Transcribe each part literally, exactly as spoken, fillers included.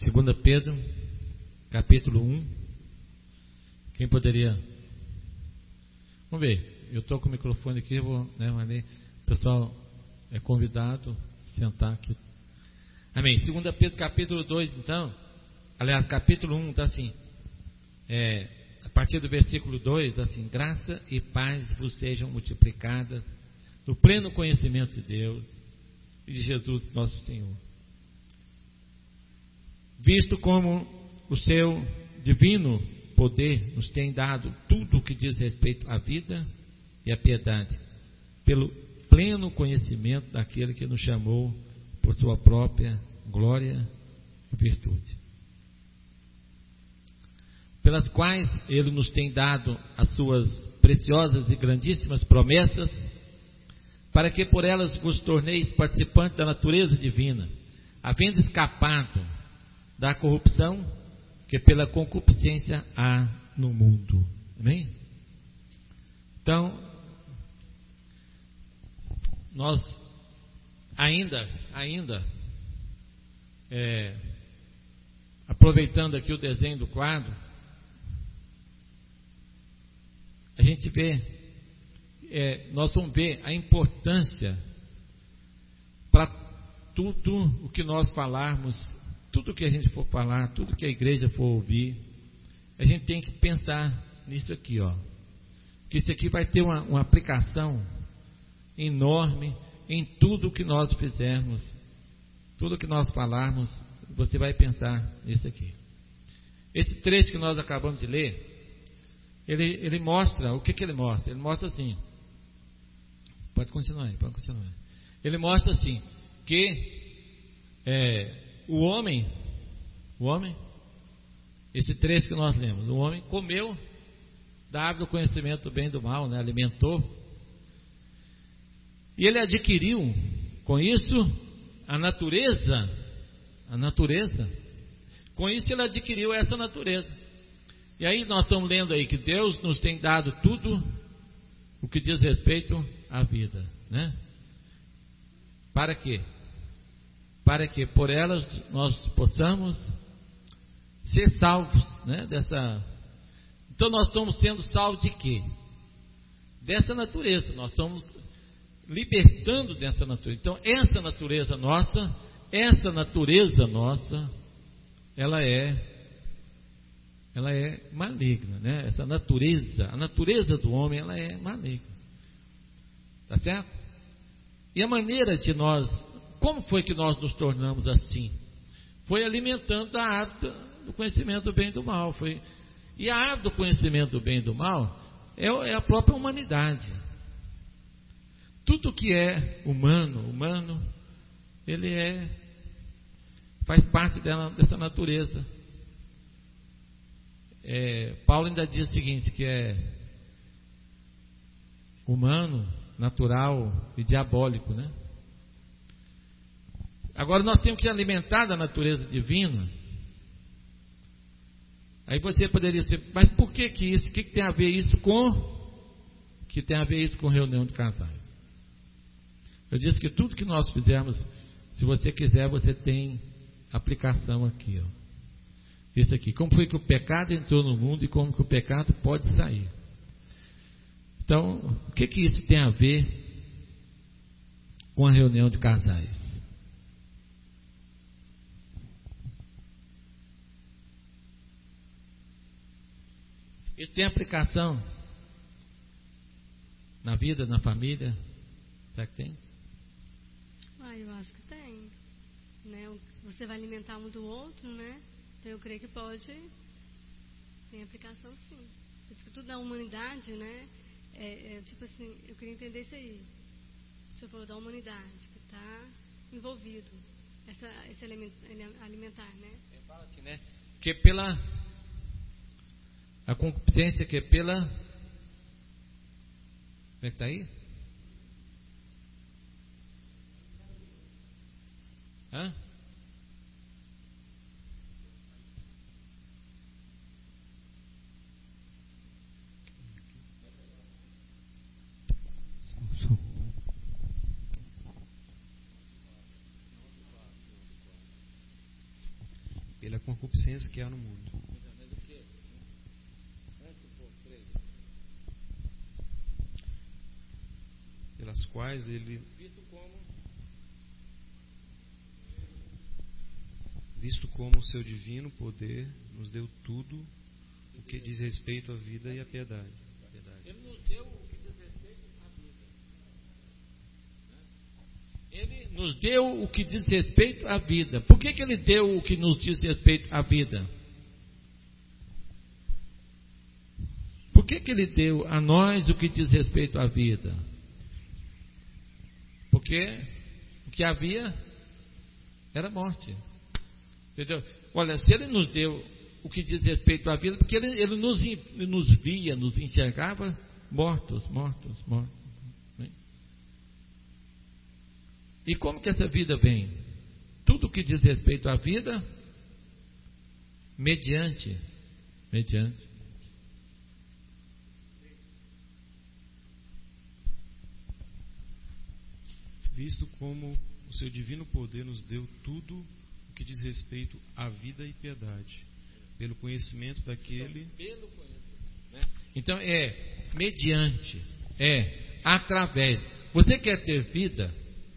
Segunda Pedro, capítulo um. Quem poderia? Vamos ver. Eu estou com o microfone aqui, eu vou, né, Marlene? O pessoal é convidado a sentar aqui. Amém. Segunda Pedro, capítulo dois, então. Aliás, capítulo um, está assim. É, a partir do versículo dois, está assim: graça e paz vos sejam multiplicadas no pleno conhecimento de Deus e de Jesus nosso Senhor, visto como o seu divino poder nos tem dado tudo o que diz respeito à vida e à piedade, pelo pleno conhecimento daquele que nos chamou por sua própria glória e virtude, pelas quais ele nos tem dado as suas preciosas e grandíssimas promessas, para que por elas vos torneis participantes da natureza divina, havendo escapado da corrupção que pela concupiscência há no mundo. Amém? Então, nós ainda, ainda, é, aproveitando aqui o desenho do quadro, a gente vê, é, nós vamos ver a importância para tudo o que nós falarmos, tudo que a gente for falar, tudo que a igreja for ouvir, a gente tem que pensar nisso aqui, ó, que isso aqui vai ter uma, uma aplicação enorme em tudo que nós fizermos, tudo que nós falarmos, você vai pensar nisso aqui. Esse trecho que nós acabamos de ler, ele, ele mostra, o que que ele mostra? Ele mostra assim, pode continuar aí, pode continuar. Ele mostra assim, que é, o homem, o homem, esse trecho que nós lemos, o homem comeu da árvore do conhecimento do bem e do mal, né, alimentou, e ele adquiriu com isso a natureza, a natureza, com isso ele adquiriu essa natureza. E aí nós estamos lendo aí que Deus nos tem dado tudo o que diz respeito à vida, né? Para quê? Para que por elas nós possamos ser salvos, né? Dessa... Então nós estamos sendo salvos de quê? Dessa natureza, nós estamos libertando dessa natureza. Então essa natureza nossa, essa natureza nossa, ela é ela é maligna, né? Essa natureza, a natureza do homem, ela é maligna, tá certo? E a maneira de nós, como foi que nós nos tornamos assim? Foi alimentando a árvore do conhecimento do bem e do mal. Foi... E a árvore do conhecimento do bem e do mal é, é a própria humanidade. Tudo que é humano, humano, ele é, faz parte dela, dessa natureza. É, Paulo ainda diz o seguinte, que é humano, natural e diabólico, né? Agora nós temos que alimentar da natureza divina. Aí você poderia dizer, mas por que que isso? O que, que tem a ver isso com? Que tem a ver isso com reunião de casais? Eu disse que tudo que nós fizermos, se você quiser, você tem aplicação aqui, ó. Isso aqui, como foi que o pecado entrou no mundo e como que o pecado pode sair. Então, o que que isso tem a ver com a reunião de casais? Isso tem aplicação na vida, na família? Será que tem? Ah, eu acho que tem, né? Você vai alimentar um do outro, né? Então eu creio que pode, tem aplicação sim. Você diz que tudo da humanidade, né? É, é, tipo assim, eu queria entender isso aí. O senhor falou da humanidade, que está envolvido, essa, esse alimentar, né? Ele fala assim, né? Que pela a concupiscência, que é pela, como é que está aí? Hã? pela concupiscência que há no mundo. Pelas quais ele, visto como o seu divino poder nos deu tudo o que diz respeito à vida e à piedade. Ele nos deu o que diz respeito à vida. Ele nos deu o que diz respeito à vida. Por que que ele deu o que nos diz respeito à vida? Por que que ele deu a nós o que diz respeito à vida? Porque o que havia era morte. Entendeu? Olha, se ele nos deu o que diz respeito à vida, porque ele, ele nos, nos via, nos enxergava mortos, mortos, mortos. Né? E como que essa vida vem? Tudo que diz respeito à vida, mediante, mediante. Visto como o seu divino poder nos deu tudo o que diz respeito à vida e piedade, pelo conhecimento daquele. Então, pelo conhecimento, né? Então é mediante, é através. Você quer ter vida?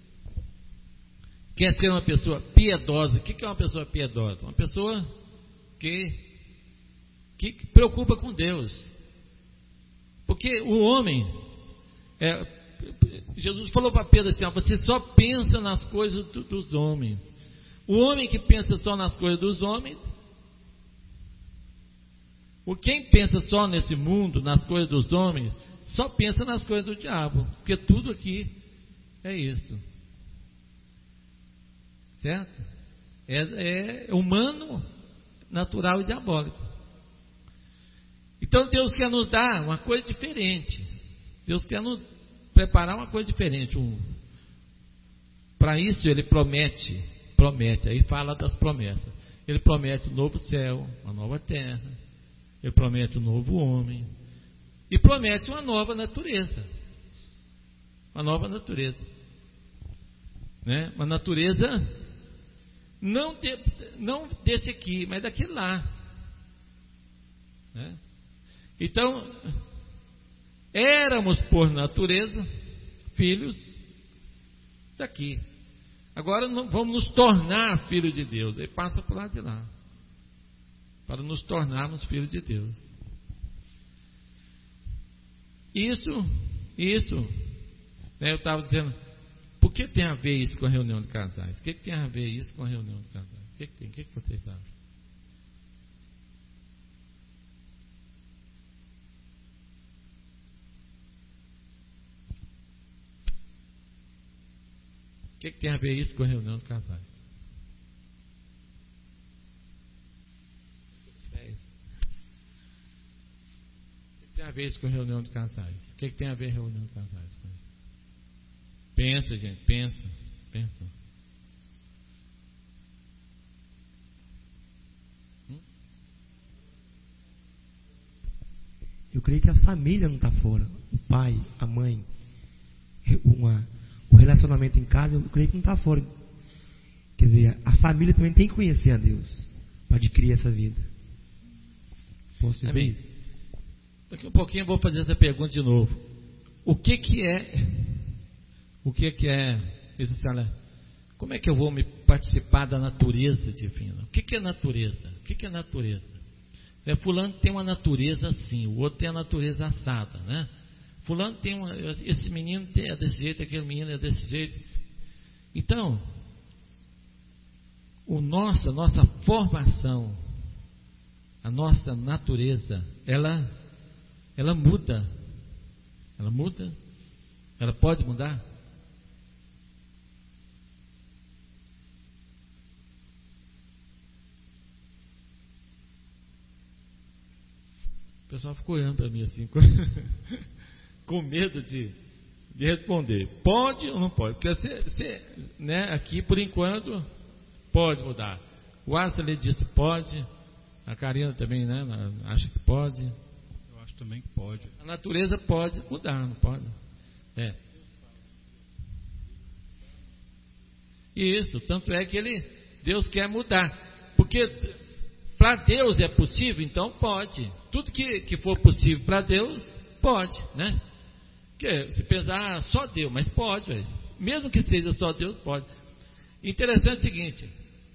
Quer ser uma pessoa piedosa? O que é uma pessoa piedosa? Uma pessoa que, que preocupa com Deus. Porque o homem, é, Jesus falou para Pedro assim: ó, você só pensa nas coisas do, dos homens. O homem que pensa só nas coisas dos homens, o quem pensa só nesse mundo, nas coisas dos homens, só pensa nas coisas do diabo, porque tudo aqui é isso, certo? É, é humano, natural e diabólico. Então Deus quer nos dar uma coisa diferente. Deus quer nos preparar uma coisa diferente. Um, para isso Ele promete, promete, aí fala das promessas. Ele promete um novo céu, uma nova terra. Ele promete um novo homem. E promete uma nova natureza. Uma nova natureza. Né? Uma natureza não, de, não desse aqui, mas daquele lá. Né? Então, éramos por natureza filhos daqui. Agora não, vamos nos tornar filhos de Deus. Ele passa por lá de lá, para nos tornarmos filhos de Deus. Isso, isso, né, eu estava dizendo, por que tem a ver isso com a reunião de casais? O que, que tem a ver isso com a reunião de casais? O que, que tem? O que, que vocês acham? O que, que tem a ver isso com a reunião de casais? O que, que tem a ver isso com a reunião de casais? O que, que tem a ver a reunião de casais? Pensa, gente, pensa, pensa. Hum? Eu creio que a família não está fora. O pai, a mãe, uma, o relacionamento em casa, eu creio que não está fora. Quer dizer, a família também tem que conhecer a Deus para adquirir essa vida. Posso dizer Amém. isso? Daqui a pouquinho eu vou fazer essa pergunta de novo. O que que é... O que que é... Como é que eu vou me participar da natureza divina? O que que é natureza? O que que é natureza? É, fulano tem uma natureza assim, o outro tem a natureza assada, né? Fulano tem uma... Esse menino é desse jeito, aquele menino é desse jeito. Então, o nosso, a nossa formação, a nossa natureza, ela, ela muda. Ela muda? Ela pode mudar? O pessoal ficou olhando para mim assim, com, com medo de, de responder. Pode ou não pode? Porque você, você, né, aqui, por enquanto, pode mudar. O Astley disse pode. A Karina também, né, acha que pode. Eu acho também que pode. A natureza pode mudar, não pode? É. Isso, tanto é que ele, Deus quer mudar. Porque para Deus é possível, então pode. Tudo que, que for possível para Deus, pode, né? Porque se pensar, ah, só Deus, mas pode, véio. Mesmo que seja só Deus, pode. Interessante é o seguinte,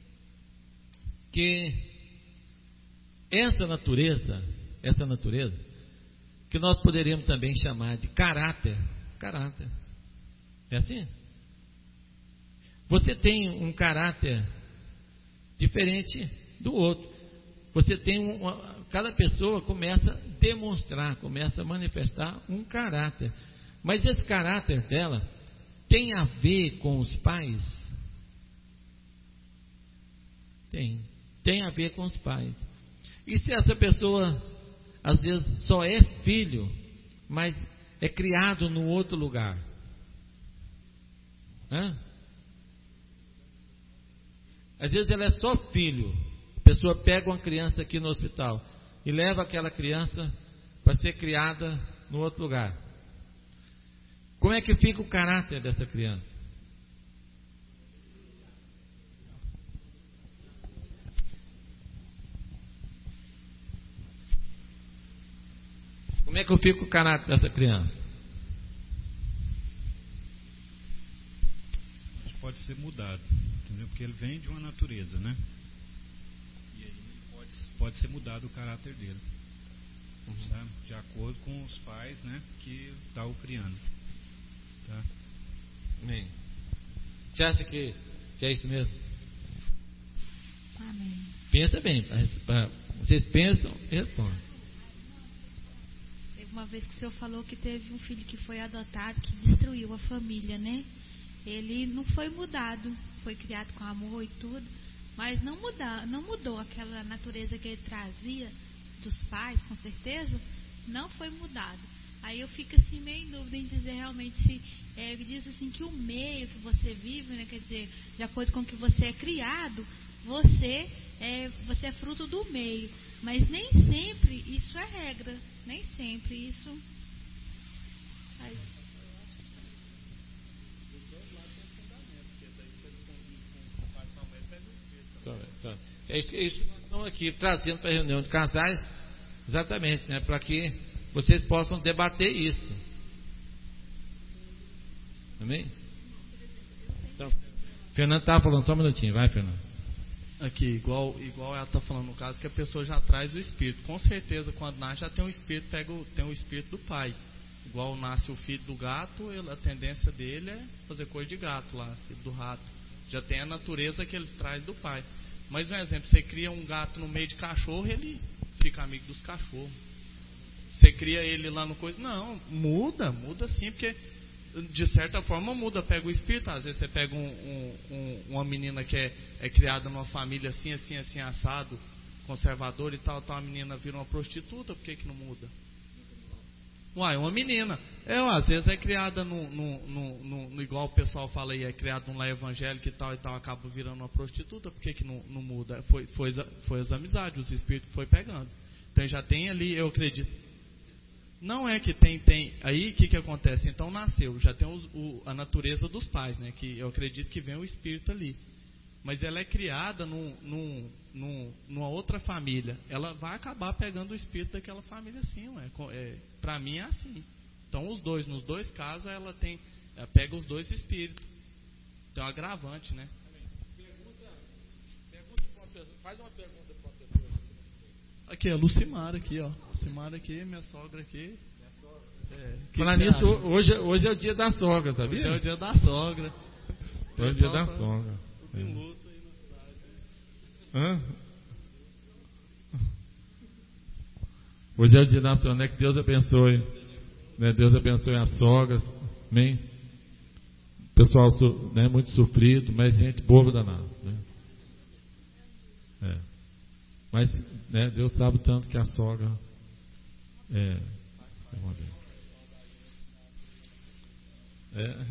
que essa natureza, essa natureza, que nós poderíamos também chamar de caráter, caráter, é assim? Você tem um caráter diferente do outro. Você tem uma, cada pessoa começa a demonstrar, começa a manifestar um caráter. Mas esse caráter dela tem a ver com os pais? Tem. Tem a ver com os pais. E se essa pessoa, às vezes, só é filho, mas é criado num outro lugar? Hã? Às vezes ela é só filho. A pessoa pega uma criança aqui no hospital e leva aquela criança para ser criada no outro lugar. Como é que fica o caráter dessa criança? Como é que fica o caráter dessa criança? Pode ser mudado, entendeu? Porque ele vem de uma natureza, né? E aí pode, pode ser mudado o caráter dele, uhum. Sabe? De acordo com os pais, né? Que está o criando, tá? Amém. Você acha que, que é isso mesmo? Amém. Pensa bem, vocês pensam e respondem. Teve uma vez que o senhor falou que teve um filho que foi adotado, que destruiu a família, né? Ele não foi mudado, foi criado com amor e tudo, mas não, muda, não mudou aquela natureza que ele trazia dos pais, com certeza, não foi mudado. Aí eu fico assim meio em dúvida em dizer realmente se é, ele diz assim que o meio que você vive, né, quer dizer, de acordo com o que você é criado, você é, você é fruto do meio, mas nem sempre isso é regra, nem sempre isso faz. Então, é isso, é isso que nós estamos aqui trazendo para a reunião de casais, exatamente, né, para que vocês possam debater isso. Amém? Então, Fernando estava falando, só um minutinho, vai, Fernando. Aqui, igual, igual ela está falando no caso, que a pessoa já traz o espírito. Com certeza, quando nasce, já tem o espírito, pega o, tem o espírito do pai. Igual nasce o filho do gato, ele, a tendência dele é fazer coisa de gato lá, filho do rato. Já tem a natureza que ele traz do pai. Mas um exemplo, você cria um gato no meio de cachorro, ele fica amigo dos cachorros. Você cria ele lá no coisa, não, muda, muda sim, porque de certa forma muda, pega o espírito. Às vezes você pega um, um, um, uma menina que é, é criada numa família assim, assim, assim, assado, conservador e tal, tal, a menina vira uma prostituta, por que que não muda? Uai, uma menina, é, às vezes é criada no, no, no, no, no igual o pessoal fala aí, é criada num lar evangélico e tal e tal, acaba virando uma prostituta, por que que não, não muda? Foi, foi, foi as amizades, os espíritos que foi pegando. Então já tem ali, eu acredito. Não é que tem, tem, aí o que que acontece? Então nasceu, já tem os, o, a natureza dos pais, né? Que eu acredito que vem o espírito ali. Mas ela é criada num, num, num, numa outra família. Ela vai acabar pegando o espírito daquela família sim, ué. É, pra mim é assim. Então os dois, nos dois casos, ela tem, ela pega os dois espíritos. Então é um agravante, né? Pergunta, pergunta pra uma pessoa, faz uma pergunta para uma pessoa. Aqui, a Lucimara aqui, ó. Lucimara aqui, minha sogra aqui. É, Falar nisso, hoje, hoje é o dia da sogra, sabia? Hoje é o dia da sogra. Hoje é o dia da sogra. Tem luto aí na cidade. Hã? Hoje é o dia da sogra, né? Que Deus abençoe, né? Deus abençoe as sogras, amém? Pessoal, né, muito sofrido, mas gente boa danada, né? É. Mas, né, Deus sabe tanto que a sogra é, é uma vez. É.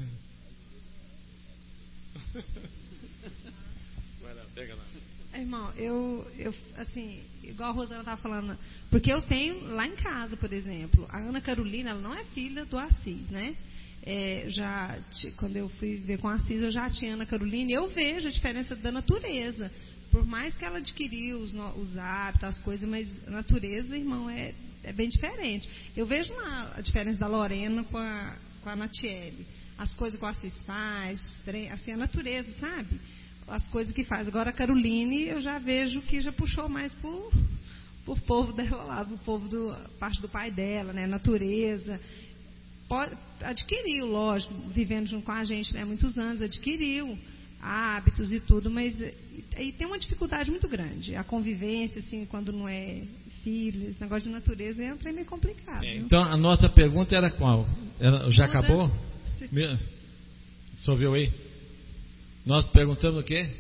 Vai lá, pega lá. Irmão, eu, eu, assim, igual a Rosana estava falando, porque eu tenho lá em casa, por exemplo, a Ana Carolina, ela não é filha do Assis, né? É, já quando eu fui ver com a Assis, eu já tinha Ana Carolina, e eu vejo a diferença da natureza. Por mais que ela adquiriu os, os hábitos, as coisas, mas a natureza, irmão, é, é bem diferente. Eu vejo uma, a diferença da Lorena com a, com a Natiele. As coisas que a Assis faz, os trem, assim, a natureza, sabe? As coisas que faz. Agora a Caroline, eu já vejo que já puxou mais por, por povo dela lá, por povo do parte do pai dela, né? Natureza. Pode, adquiriu, lógico, vivendo junto com a gente, né? Muitos anos, adquiriu hábitos e tudo, mas aí tem uma dificuldade muito grande. A convivência, assim, quando não é filho, esse negócio de natureza é um trem meio complicado. É, então a nossa pergunta era qual? Era, já Toda... acabou? Você ouviu aí? Nós perguntamos o quê?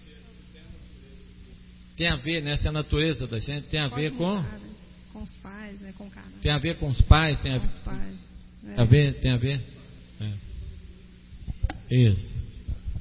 Tem a ver, né? Se a natureza da gente tem a Pode ver mudar, com né? Com os pais, né? Com o cara. Tem a ver com os pais, tem a com ver. Os pais. É. Tem a ver, tem a ver. É. Isso.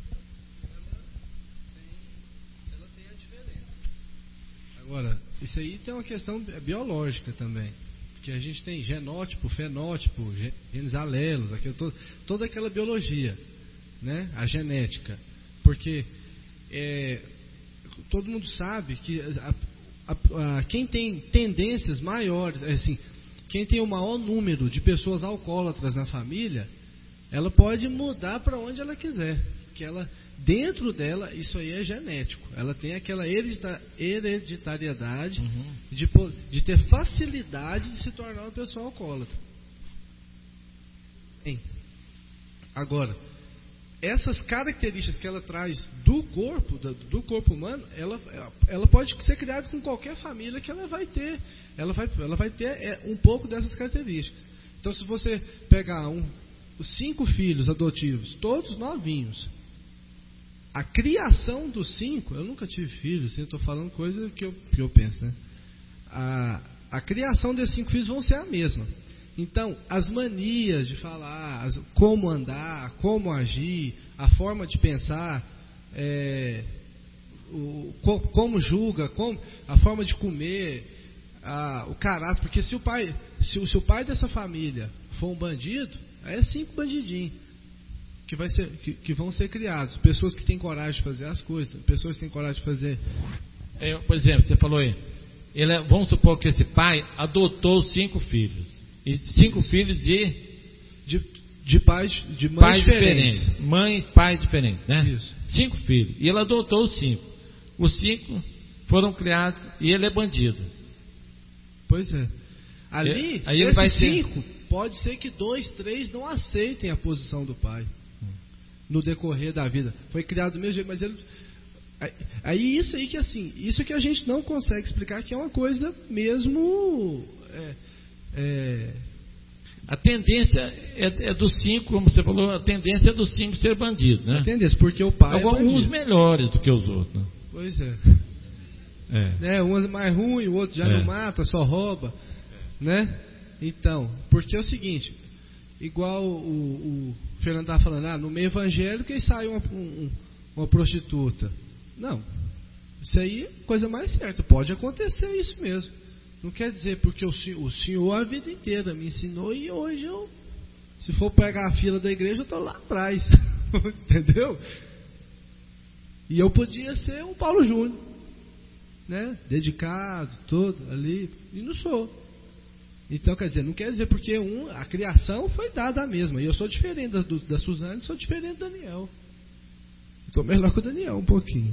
Agora, isso aí tem uma questão biológica também, porque a gente tem genótipo, fenótipo, genes alelos, aquilo, todo, toda aquela biologia, né? A genética, porque é, todo mundo sabe que a, a, a, quem tem tendências maiores, assim, quem tem o maior número de pessoas alcoólatras na família, ela pode mudar para onde ela quiser, que ela dentro dela, isso aí é genético. Ela tem aquela hereditariedade uhum. de, de ter facilidade de se tornar uma pessoa alcoólatra. Bem, agora, essas características que ela traz do corpo, do, do corpo humano, ela, ela pode ser criada com qualquer família que ela vai ter. Ela vai, ela vai ter é, um pouco dessas características. Então, se você pegar um, os cinco filhos adotivos, todos novinhos, a criação dos cinco, eu nunca tive filhos, assim, eu estou falando coisa que eu, que eu penso, né? A, a criação desses cinco filhos vão ser a mesma. Então, as manias de falar, as, como andar, como agir, a forma de pensar, é, o, co, como julga, como, a forma de comer, a, o caráter, porque se o pai, se, se o pai dessa família for um bandido, aí é cinco bandidinhos. Que, vai ser, que, que vão ser criados. Pessoas que têm coragem de fazer as coisas, pessoas que têm coragem de fazer. É, por exemplo, você falou aí, ele é, vamos supor que esse pai adotou cinco filhos. E cinco Isso. filhos de, de, de pais, de mães pais diferentes. diferentes. Mães, pais diferentes, né? Isso. Cinco filhos. E ele adotou os cinco. Os cinco foram criados e ele é bandido. Pois é. Ali, é, aí ele vai cinco, ser... pode ser que dois, três não aceitem a posição do pai. No decorrer da vida. Foi criado do mesmo jeito, mas ele... Aí isso aí que assim, isso que a gente não consegue explicar, que é uma coisa mesmo... É, é... A tendência é, é dos cinco, como você falou, a tendência é dos cinco ser bandido, né? A tendência, porque o pai Alguns é bandido. melhores do que os outros, né? Pois é. É. Né? Um é mais ruim, o outro já é. não mata, só rouba. Né? Então, porque é o seguinte... Igual o, o Fernando estava falando, ah, no meio evangélico e sai uma, um, uma prostituta. Não, isso aí é coisa mais certa, pode acontecer isso mesmo. Não quer dizer porque o, o senhor a vida inteira me ensinou e hoje eu, se for pegar a fila da igreja, eu estou lá atrás. Entendeu? E eu podia ser um Paulo Júnior, né? Dedicado, todo ali, e não sou. Então, quer dizer, não quer dizer porque um, a criação foi dada a mesma. E eu sou diferente da, do, da Suzane, sou diferente do Daniel. Estou melhor que o Daniel um pouquinho.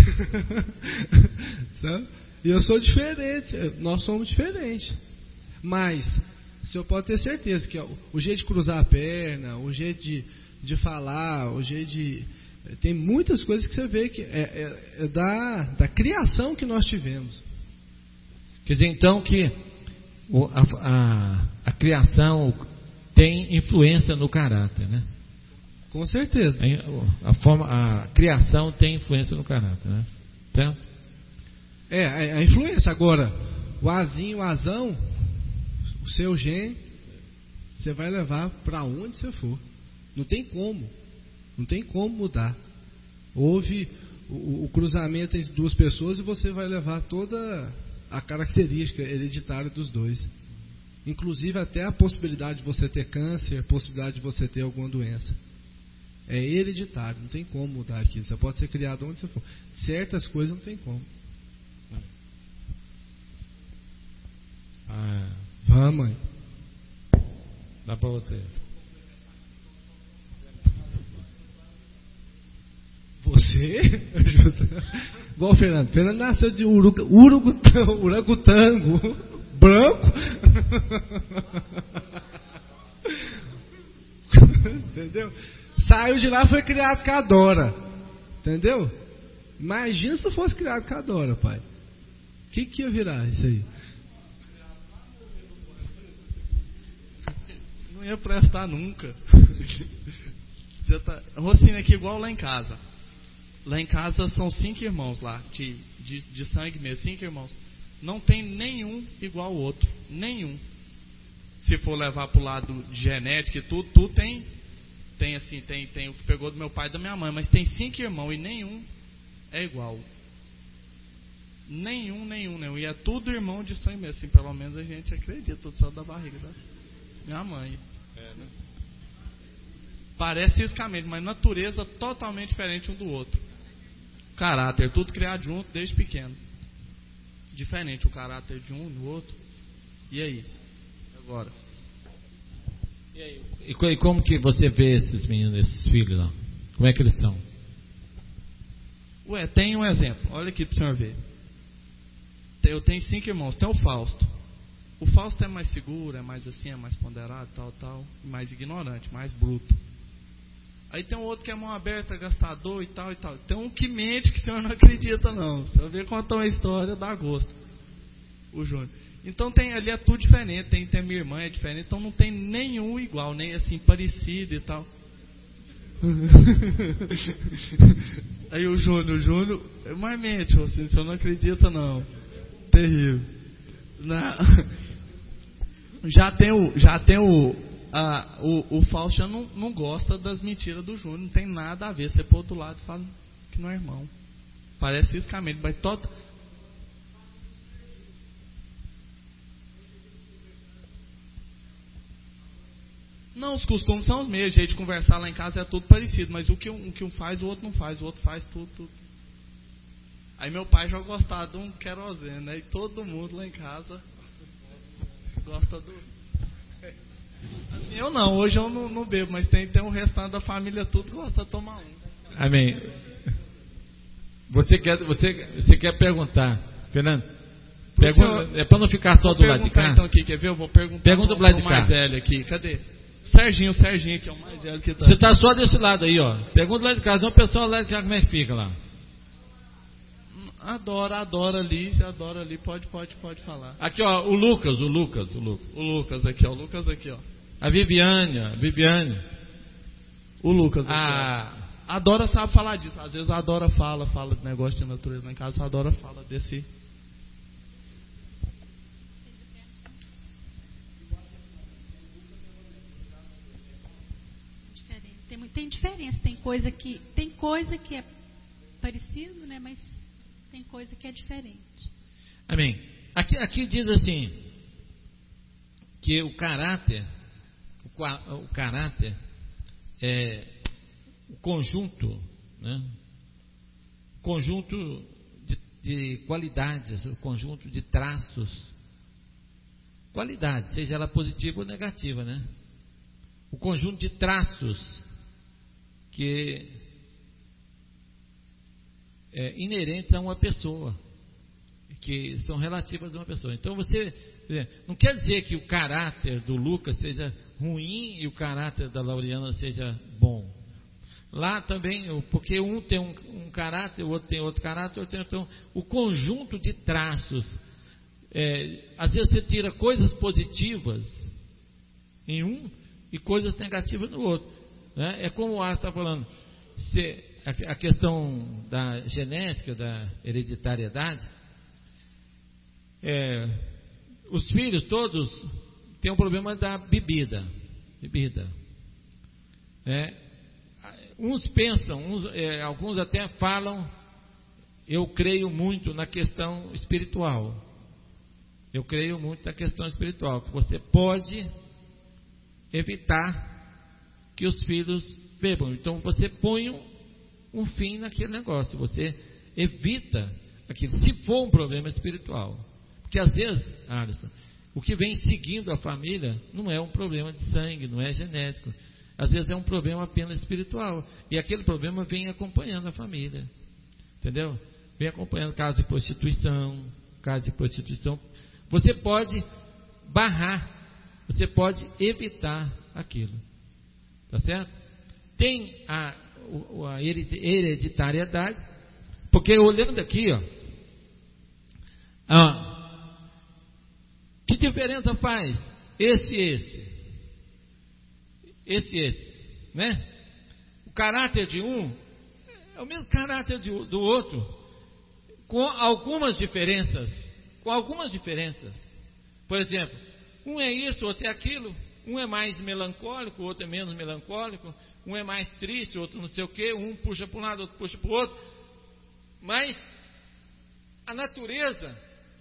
E eu sou diferente, nós somos diferentes. Mas, o senhor pode ter certeza que ó, o jeito de cruzar a perna, o jeito de, de falar, o jeito de... Tem muitas coisas que você vê que é, é, é da, da criação que nós tivemos. Quer dizer, então, que... O, a, a, a criação tem influência no caráter, né? Com certeza. A, a, forma, a criação tem influência no caráter, né? Certo? É, a, a influência. Agora, o azinho, o azão, o seu gene, você vai levar para onde você for. Não tem como. Não tem como mudar. Houve o, o cruzamento entre duas pessoas e você vai levar toda... a característica hereditária dos dois. Inclusive até a possibilidade de você ter câncer, a possibilidade de você ter alguma doença. É hereditário, não tem como mudar aquilo. Você pode ser criado onde você for. Certas coisas não tem como. Ah, Vamos, mãe. dá para você. Você? Igual o Fernando. Fernando nasceu de uruga, urugutão, urangotango branco. Entendeu? Saiu de lá, foi criado com a Dora. Entendeu? Imagina se não fosse criado com a Dora, pai. O que, que ia virar isso aí? Não ia prestar nunca. Você tá... Rocinha aqui igual lá em casa. Lá em casa são cinco irmãos lá, de, de, de sangue mesmo, cinco irmãos. Não tem nenhum igual ao outro. Nenhum. Se for levar pro lado de genética e tudo, tudo tem. Tem assim, tem, tem o que pegou do meu pai e da minha mãe, mas tem cinco irmãos e nenhum é igual. Nenhum, nenhum, nenhum. E é tudo irmão de sangue mesmo. Assim, pelo menos a gente acredita, tudo só da barriga da minha mãe. É, né? Parece fisicamente, mas natureza totalmente diferente um do outro. Caráter, tudo criado junto desde pequeno. Diferente o caráter de um e do outro. E aí? Agora? E aí? E como que você vê esses meninos, esses filhos lá? Como é que eles são? Ué, tem um exemplo. Olha aqui para o senhor ver. Eu tenho cinco irmãos. Tem o Fausto. O Fausto é mais seguro, é mais assim, é mais ponderado, tal, tal. Mais ignorante, mais bruto. Aí tem um outro que é mão aberta, gastador e tal e tal. Tem um que mente que o senhor não acredita não. Se eu ver contar uma história, dá gosto. O Júnior. Então tem ali é tudo diferente. Tem, tem minha irmã, é diferente. Então não tem nenhum igual, nem assim parecido e tal. Aí o Júnior, o Júnior, mas mente, assim, o senhor não acredita não. Terrível. Não. Já tem o, já tem o, a, o, o Fausto já não, não gosta das mentiras do Júnior, não tem nada a ver. Você põe outro lado e fala que não é irmão. Parece fisicamente, mas todo. Não, os costumes são os mesmos. A gente conversar lá em casa é tudo parecido, mas o que um, o que um faz, o outro não faz, o outro faz tudo, tudo. Aí meu pai já gostava de um querosene, né? E todo mundo lá em casa gosta do. Assim, eu não, hoje eu não, não bebo, mas tem, tem um restante da família tudo gosta de tomar um. Amém. Você quer, você, você quer perguntar, Fernando? Pergunta, senhor, é para não ficar só do lado de cá. Então aqui, quer ver? Eu vou perguntar. Pergunta do lado de cá. Mais velho aqui, cadê? Serginho, o Serginho que é o mais velho que tá. Você está só desse lado aí, ó. Pergunta do lado de cá, não o pessoal lá de cá como é que fica lá. Adora, adora ali, adora ali, pode, pode, pode falar. Aqui, ó, o Lucas, o Lucas, o Lucas. O Lucas aqui, ó, o Lucas aqui, ó. A Viviane, a Viviane. O Lucas aqui, a... ó. A Dora sabe falar disso, às vezes a Dora fala, fala de negócio de natureza lá em casa, a Dora fala desse. Tem, tem diferença, tem coisa que tem coisa que é parecido, né? Mas tem coisa que é diferente. Amém. Aqui, aqui diz assim que o caráter, o, o caráter é o conjunto, né? Conjunto de, de qualidades, o conjunto de traços, qualidade, seja ela positiva ou negativa, né? O conjunto de traços que é, inerentes a uma pessoa, que são relativas a uma pessoa. Então você não quer dizer que o caráter do Lucas seja ruim e o caráter da Lauriana seja bom. Lá também, porque um tem um, um caráter, o outro tem outro caráter, o outro tem outro. Então, o conjunto de traços, é, às vezes você tira coisas positivas em um e coisas negativas no outro, né? É como o Arthur está falando, se, a, a questão da genética, da hereditariedade, é, os filhos todos têm um problema da bebida, bebida, né? Uns pensam, uns, é, alguns até falam, eu creio muito na questão espiritual. eu creio muito na questão espiritual, que você pode evitar que os filhos bebam. Então você põe um, um fim naquele negócio, você evita aquilo, se for um problema espiritual. Porque às vezes, Alisson, o que vem seguindo a família não é um problema de sangue, não é genético. Às vezes é um problema apenas espiritual. E aquele problema vem acompanhando a família. Entendeu? Vem acompanhando casos de prostituição, casos de prostituição. Você pode barrar, você pode evitar aquilo. Tá certo? Tem a, a hereditariedade, porque olhando aqui, ó, ah, que diferença faz esse e esse? Esse e esse, né? O caráter de um é o mesmo caráter de, do outro, com algumas diferenças, com algumas diferenças. Por exemplo, um é isso, outro é aquilo. Um é mais melancólico, o outro é menos melancólico. Um é mais triste, o outro não sei o quê. Um puxa para um lado, outro puxa para o outro. Mas a natureza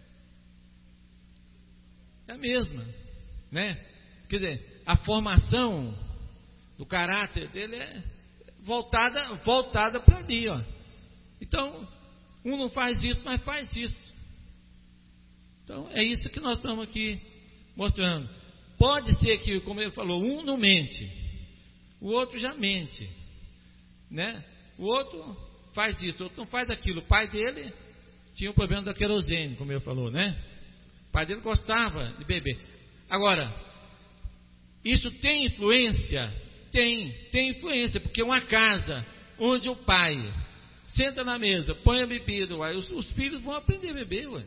é a mesma, né? Quer dizer, a formação do caráter dele é voltada, voltada para ali, ó. Então, um não faz isso, mas faz isso. Então, é isso que nós estamos aqui mostrando. Pode ser que, como ele falou, um não mente, o outro já mente, né? O outro faz isso, o outro não faz aquilo. O pai dele tinha o problema da querosene, como ele falou, né? O pai dele gostava de beber. Agora, isso tem influência? Tem, tem influência, porque uma casa onde o pai senta na mesa, põe a bebida, uai, os, os filhos vão aprender a beber, uai.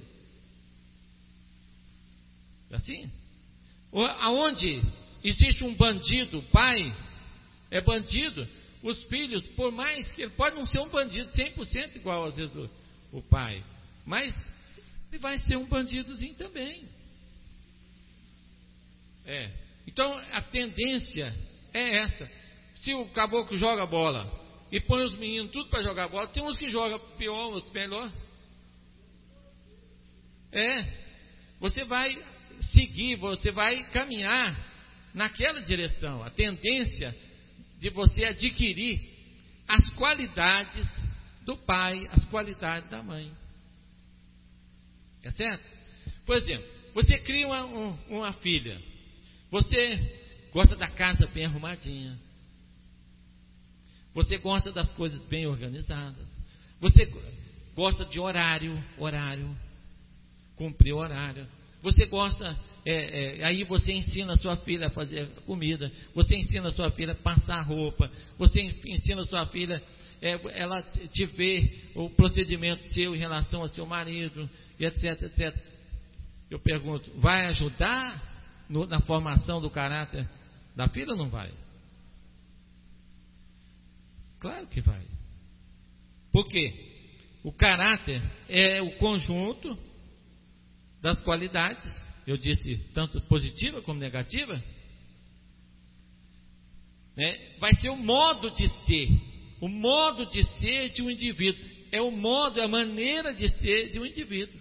Assim? Aonde existe um bandido, o pai é bandido, os filhos, por mais que ele pode não ser um bandido cem por cento igual às vezes o, o pai, mas ele vai ser um bandidozinho também. É. Então a tendência é essa. Se o caboclo joga bola e põe os meninos tudo para jogar bola, tem uns que jogam pior, outros melhor. É. Você vai seguir, você vai caminhar naquela direção. A tendência de você adquirir as qualidades do pai, as qualidades da mãe. É certo? Por exemplo, você cria uma, um, uma filha, você gosta da casa bem arrumadinha, você gosta das coisas bem organizadas, você gosta de horário, horário, cumprir o horário. Você gosta, é, é, aí você ensina a sua filha a fazer comida, você ensina a sua filha a passar roupa, você ensina a sua filha, é, ela te vê o procedimento seu em relação ao seu marido, e etc, etcétera. Eu pergunto, vai ajudar no, na formação do caráter da filha ou não vai? Claro que vai. Por quê? O caráter é o conjunto das qualidades, eu disse, tanto positiva como negativa, né? Vai ser o modo de ser, o modo de ser de um indivíduo, é o modo, a maneira de ser de um indivíduo.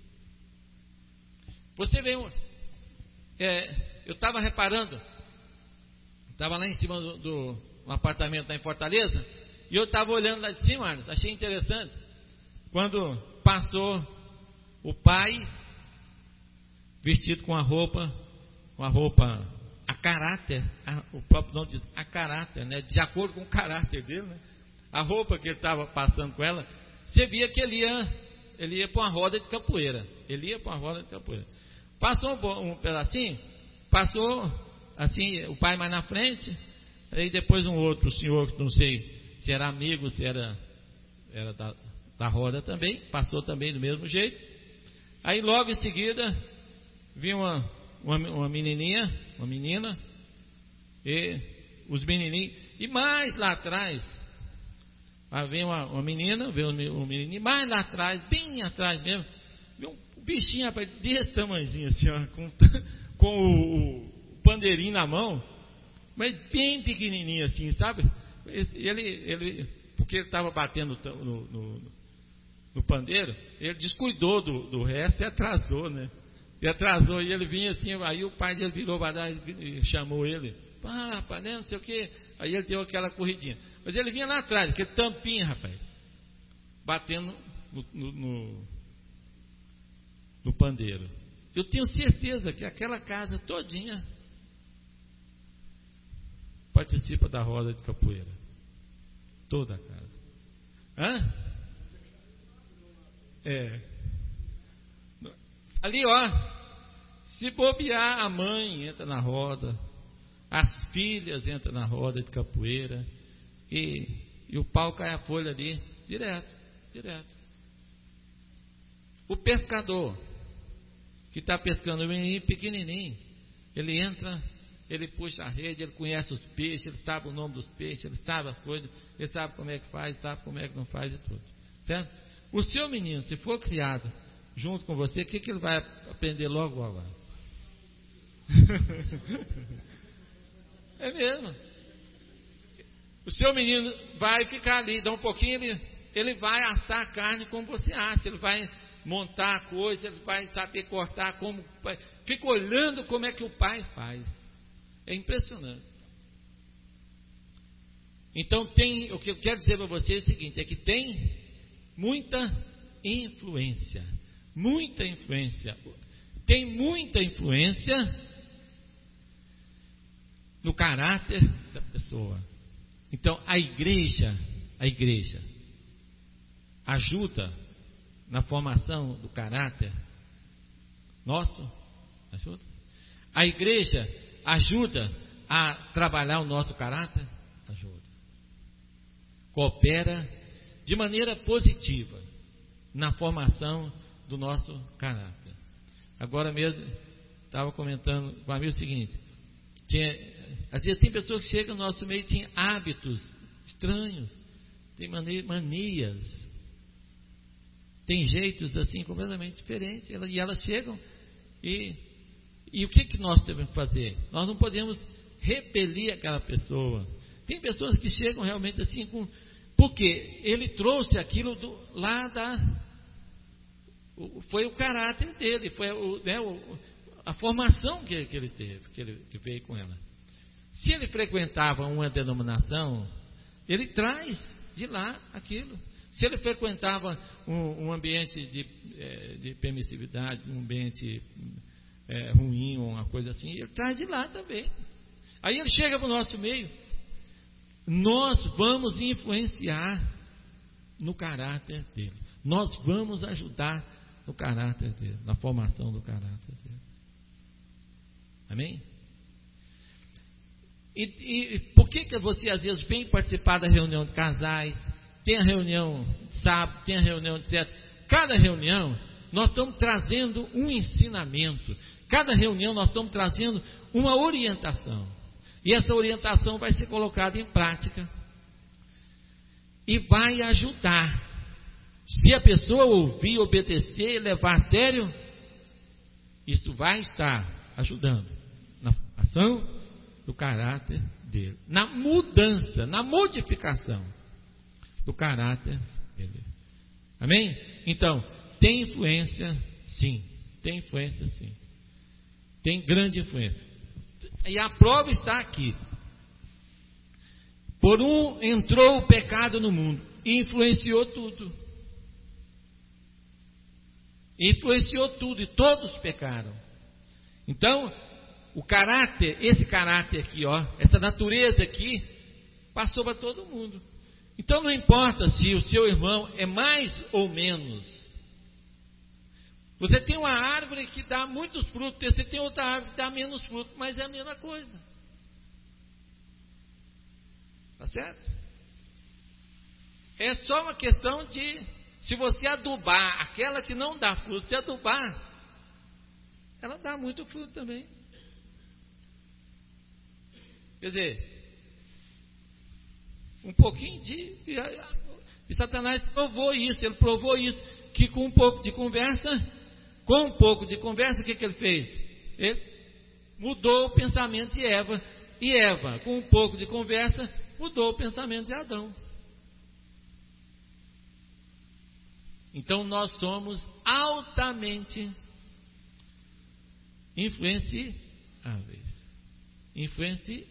Você vê, é, eu estava reparando, estava lá em cima do, do um apartamento lá em Fortaleza, e eu estava olhando lá de cima, achei interessante, quando passou o pai vestido com a roupa, com a roupa a caráter, a, o próprio nome diz, a caráter, né? De acordo com o caráter dele, né? A roupa que ele estava passando com ela, você via que ele ia, ele ia para uma roda de capoeira, ele ia para uma roda de capoeira. Passou um, um pedacinho, passou assim, o pai mais na frente, aí depois um outro senhor, que não sei se era amigo, se era, era da, da roda também, passou também do mesmo jeito. Aí logo em seguida vi uma, uma, uma menininha, uma menina, e os menininhos, e mais lá atrás, veio uma, uma menina, veio um menininho, mais lá atrás, bem atrás mesmo, veio um bichinho, rapaz, desse tamanhozinho assim, ó, com, com o, o pandeirinho na mão, mas bem pequenininho assim, sabe? Ele, ele, porque ele estava batendo no, no, no pandeiro, ele descuidou do, do resto e atrasou, né? E atrasou, e ele vinha assim, aí o pai dele virou para dar e chamou ele. Para, rapaz, né, não sei o que. Aí ele deu aquela corridinha. Mas ele vinha lá atrás, aquele tampinha, rapaz, batendo no, no, no, no pandeiro. Eu tenho certeza que aquela casa todinha participa da roda de capoeira. Toda a casa. Hã? É. Ali, ó, se bobear, a mãe entra na roda, as filhas entram na roda de capoeira, e, e o pau cai a folha ali, direto, direto. O pescador, que está pescando, o menino pequenininho, ele entra, ele puxa a rede, ele conhece os peixes, ele sabe o nome dos peixes, ele sabe as coisas, ele sabe como é que faz, sabe como é que não faz e tudo, certo? O seu menino, se for criado junto com você, o que, que ele vai aprender logo agora? É mesmo. O seu menino vai ficar ali, dá um pouquinho, ele, ele vai assar a carne como você assa, ele vai montar a coisa, ele vai saber cortar como, fica olhando como é que o pai faz. É impressionante. Então tem, o que eu quero dizer para você é o seguinte, é que tem muita influência. Muita influência. Tem muita influência no caráter da pessoa. Então a igreja, a igreja ajuda na formação do caráter nosso, ajuda. A igreja ajuda a trabalhar o nosso caráter, ajuda. Coopera de maneira positiva na formação do nosso caráter. Agora mesmo estava comentando com a mim o seguinte, tinha, às vezes tem pessoas que chegam no nosso meio e têm hábitos estranhos, tem manias, tem jeitos assim completamente diferentes, e elas chegam e, e o que, que nós devemos fazer? Nós não podemos repelir aquela pessoa. Tem pessoas que chegam realmente assim com, porque ele trouxe aquilo do, lá da foi o caráter dele, foi o, né, o, a formação que, que ele teve, que ele que veio com ela. Se ele frequentava uma denominação, ele traz de lá aquilo. Se ele frequentava um, um ambiente de, é, de permissividade, um ambiente é, ruim, ou uma coisa assim, ele traz de lá também. Aí ele chega para o nosso meio, nós vamos influenciar no caráter dele, nós vamos ajudar no caráter dele, na formação do caráter dele. Amém? E, e por que que você às vezes vem participar da reunião de casais, tem a reunião de sábado, tem a reunião de sete, cada reunião nós estamos trazendo um ensinamento, cada reunião nós estamos trazendo uma orientação, e essa orientação vai ser colocada em prática e vai ajudar. Se a pessoa ouvir, obedecer e levar a sério, isso vai estar ajudando na formação do caráter dele, na mudança, na modificação do caráter dele. Amém? Então, tem influência sim, tem influência sim, tem grande influência, e a prova está aqui. Por um entrou o pecado no mundo e influenciou tudo. Influenciou tudo e todos pecaram. Então, o caráter, esse caráter aqui, ó, essa natureza aqui, passou para todo mundo. Então não importa se o seu irmão é mais ou menos. Você tem uma árvore que dá muitos frutos, você tem outra árvore que dá menos frutos, mas é a mesma coisa. Tá certo? É só uma questão de, se você adubar aquela que não dá fruto, se adubar, ela dá muito fruto também. Quer dizer, um pouquinho de, e Satanás provou isso, ele provou isso, que com um pouco de conversa, com um pouco de conversa, o que, que ele fez? Ele mudou o pensamento de Eva, e Eva, com um pouco de conversa, mudou o pensamento de Adão. Então nós somos altamente influenciáveis. Influenciáveis.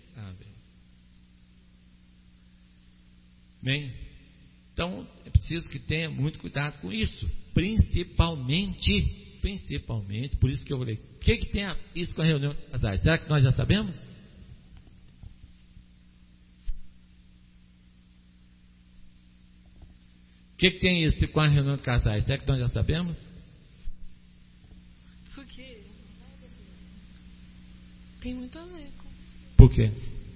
Bem, então é preciso que tenha muito cuidado com isso, principalmente, principalmente, por isso que eu falei, o que, que tem isso com a reunião de casais? Será que nós já sabemos? O que, que tem isso com a reunião de casais? Será que nós já sabemos? Porque tem muito a ver com Por quê?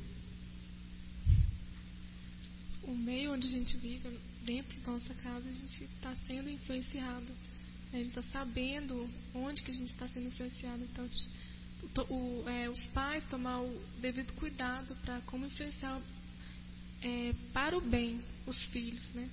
o meio onde a gente vive, dentro da nossa casa, a gente está sendo influenciado. A gente está sabendo onde que a gente está sendo influenciado. Então, o, o, é, os pais tomar o devido cuidado para como influenciar é, para o bem os filhos, né?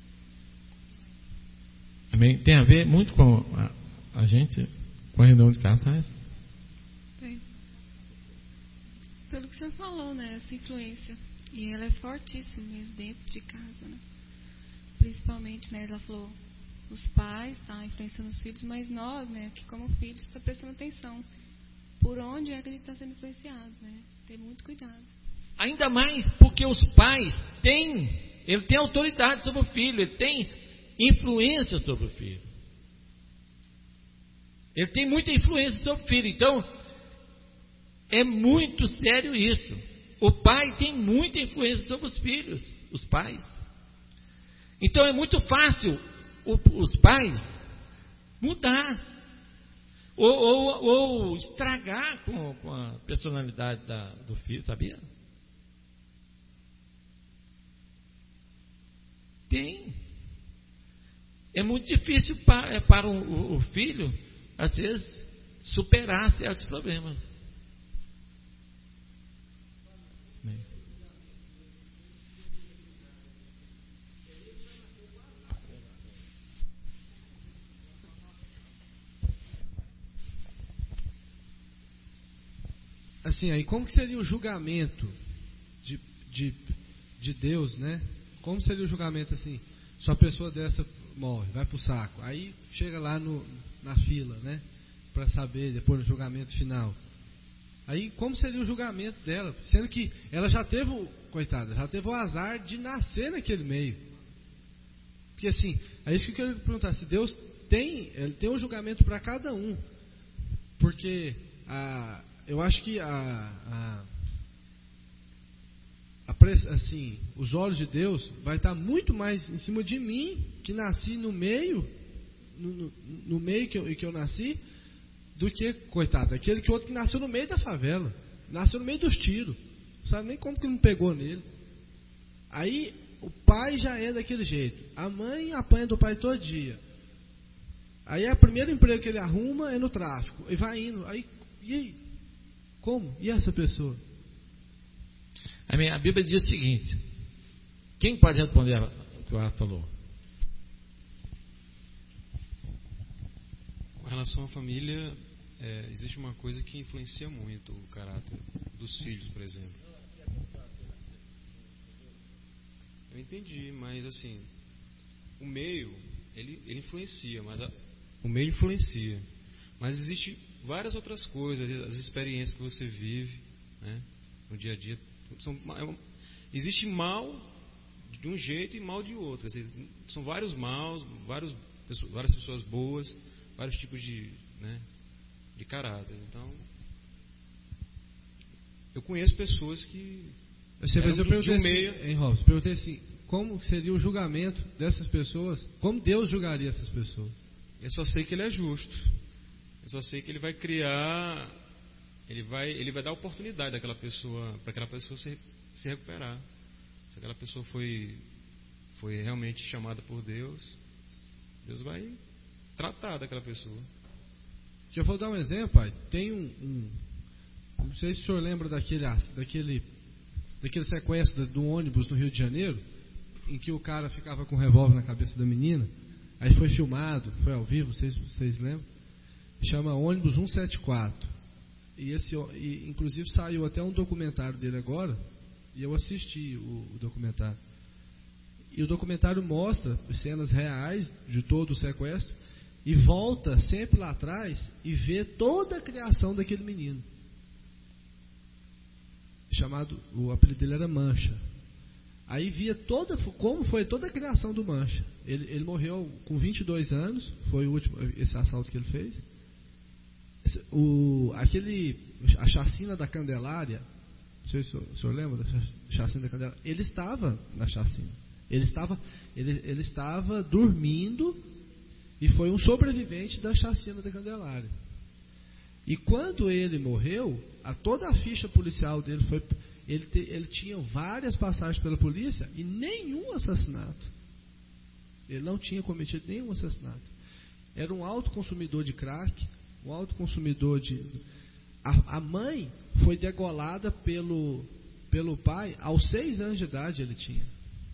Também tem a ver muito com a, a gente, com a reunião de casais? Tem. Pelo que você falou, né? Essa influência. E ela é fortíssima mesmo dentro de casa, né? Principalmente, né? Ela falou, os pais tá influenciando os filhos, mas nós, né? Que como filhos, está prestando atenção por onde é que a gente está sendo influenciado, né? Ter muito cuidado. Ainda mais porque os pais têm, ele tem autoridade sobre o filho, ele tem influência sobre o filho. Ele tem muita influência sobre o filho. Então, é muito sério isso. O pai tem muita influência sobre os filhos, os pais. Então, é muito fácil o, os pais mudar ou, ou, ou estragar com, com a personalidade da, do filho, sabia? Tem. É muito difícil para, para o, o filho, às vezes, superar certos problemas. Assim, aí como que seria o julgamento de, de, de Deus, né? Como seria o julgamento assim? Se uma pessoa dessa morre, vai pro saco, aí chega lá no, na fila, né? Para saber depois do julgamento final. Aí como seria o julgamento dela? Sendo que ela já teve, o, coitada, já teve o azar de nascer naquele meio. Porque assim, é isso que eu quero perguntar, se Deus tem, ele tem um julgamento para cada um. Porque a eu acho que a, a, a, assim, os olhos de Deus vai estar muito mais em cima de mim, que nasci no meio, no, no, no meio que eu, que eu nasci, do que, coitado, aquele que outro que nasceu no meio da favela, nasceu no meio dos tiros, não sabe nem como que não pegou nele. Aí o pai já é daquele jeito, a mãe apanha do pai todo dia. Aí o primeiro emprego que ele arruma é no tráfico, e vai indo, aí, e aí? Como? E essa pessoa? A, minha, a Bíblia diz o seguinte: quem pode responder o que o Arthur falou? Com relação à família, é, existe uma coisa que influencia muito o caráter dos filhos, por exemplo. Eu entendi, mas assim, o meio, ele, ele influencia, mas a, o meio influencia. Mas existe várias outras coisas, as experiências que você vive, né, no dia a dia. São, é, existe mal de um jeito e mal de outro. São vários maus, vários, várias pessoas boas, vários tipos de, né, de caráter. Então, eu conheço pessoas que Você, eram eu do, de um assim, meio... Hein, Robson, perguntei assim, como seria o julgamento dessas pessoas? Como Deus julgaria essas pessoas? Eu só sei que Ele é justo. Eu só sei que Ele vai criar, Ele vai, ele vai dar oportunidade daquela pessoa, para aquela pessoa se, se recuperar. Se aquela pessoa foi, foi realmente chamada por Deus, Deus vai tratar daquela pessoa. Deixa eu vou dar um exemplo, pai. Tem um, um não sei se o senhor lembra daquele, daquele, daquele sequestro do ônibus no Rio de Janeiro, em que o cara ficava com um revólver na cabeça da menina, aí foi filmado, foi ao vivo, vocês, vocês lembram? Chama ônibus cento e setenta e quatro. E esse, e, inclusive saiu até um documentário dele agora, e eu assisti o, o documentário. E o documentário mostra cenas reais de todo o sequestro, e volta sempre lá atrás e vê toda a criação daquele menino. Chamado, o apelido dele era Mancha. Aí via toda, como foi toda a criação do Mancha. Ele, ele morreu com vinte e dois anos, foi o último, esse assalto que ele fez. O, aquele, a chacina da Candelária, não sei se o, o senhor lembra da chacina da Candelária, ele estava na chacina. Ele estava, ele, ele estava dormindo e foi um sobrevivente da chacina da Candelária. E quando ele morreu, a, toda a ficha policial dele foi... Ele, te, ele tinha várias passagens pela polícia e nenhum assassinato. Ele não tinha cometido nenhum assassinato. Era um alto consumidor de crack, um alto consumidor de... A, a mãe foi degolada pelo, pelo pai, aos seis anos de idade ele tinha.